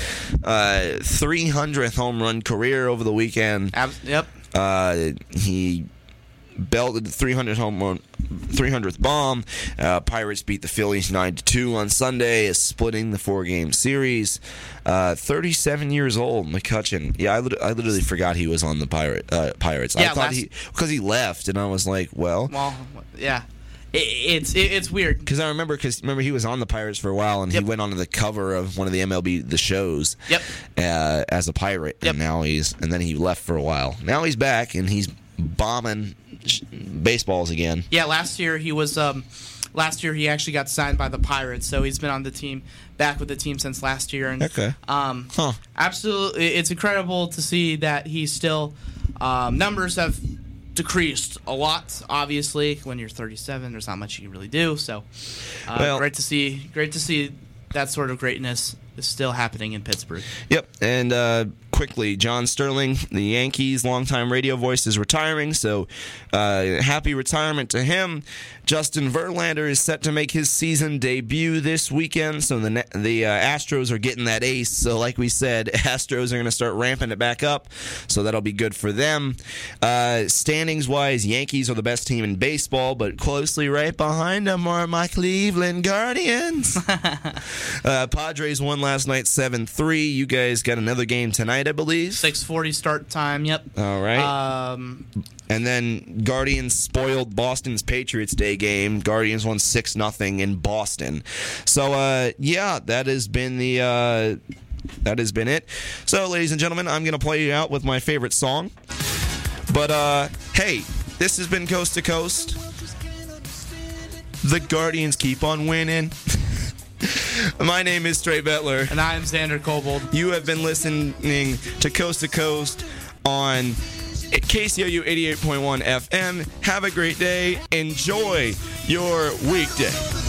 uh, three hundredth home run career over the weekend. Ab- yep. Uh, he belted the three hundredth home run, three hundredth bomb. Uh, Pirates beat the Phillies nine to two on Sunday, splitting the four-game series. Uh, thirty-seven years old, McCutchen. Yeah, I, lit- I literally forgot he was on the Pirate uh, Pirates. I Yeah, thought last- he because he left, and I was like, well, Well, yeah. It, it's it, it's weird. because I remember because remember he was on the Pirates for a while, and Yep. he went onto the cover of one of the M L B the shows. Yep. Uh, as a Pirate, Yep. and now he's and then he left for a while. Now he's back, and he's bombing sh- baseballs again. Yeah, last year he was. Um, last year he actually got signed by the Pirates, so he's been on the team, back with the team since last year. And, Okay. Um, Huh. Absolutely, it's incredible to see that he's still. Um, numbers have decreased a lot. Obviously, when you're thirty-seven, there's not much you can really do. So, uh, Well- great to see. Great to see that sort of greatness is still happening in Pittsburgh. Yep, and uh, quickly, John Sterling, the Yankees' longtime radio voice, is retiring, so uh, happy retirement to him. Justin Verlander is set to make his season debut this weekend, so the ne- the uh, Astros are getting that ace. So like we said, Astros are going to start ramping it back up, so that'll be good for them. Uh, standings-wise, Yankees are the best team in baseball, but closely right behind them are my Cleveland Guardians. uh, Padres won last night seven three. You guys got another game tonight, I believe. six forty start time. Yep. All right. Um, And then Guardians spoiled Boston's Patriots Day game. Guardians won six nothing in Boston. So, uh, yeah, that has been the uh, that has been it. So, ladies and gentlemen, I'm going to play you out with my favorite song. But, uh, hey, this has been Coast to Coast. The Guardians keep on winning. My name is Trey Bettler. and I'm Xander Kobold. You have been listening to Coast to Coast on K C O U eighty-eight point one F M. Have a great day. Enjoy your weekday.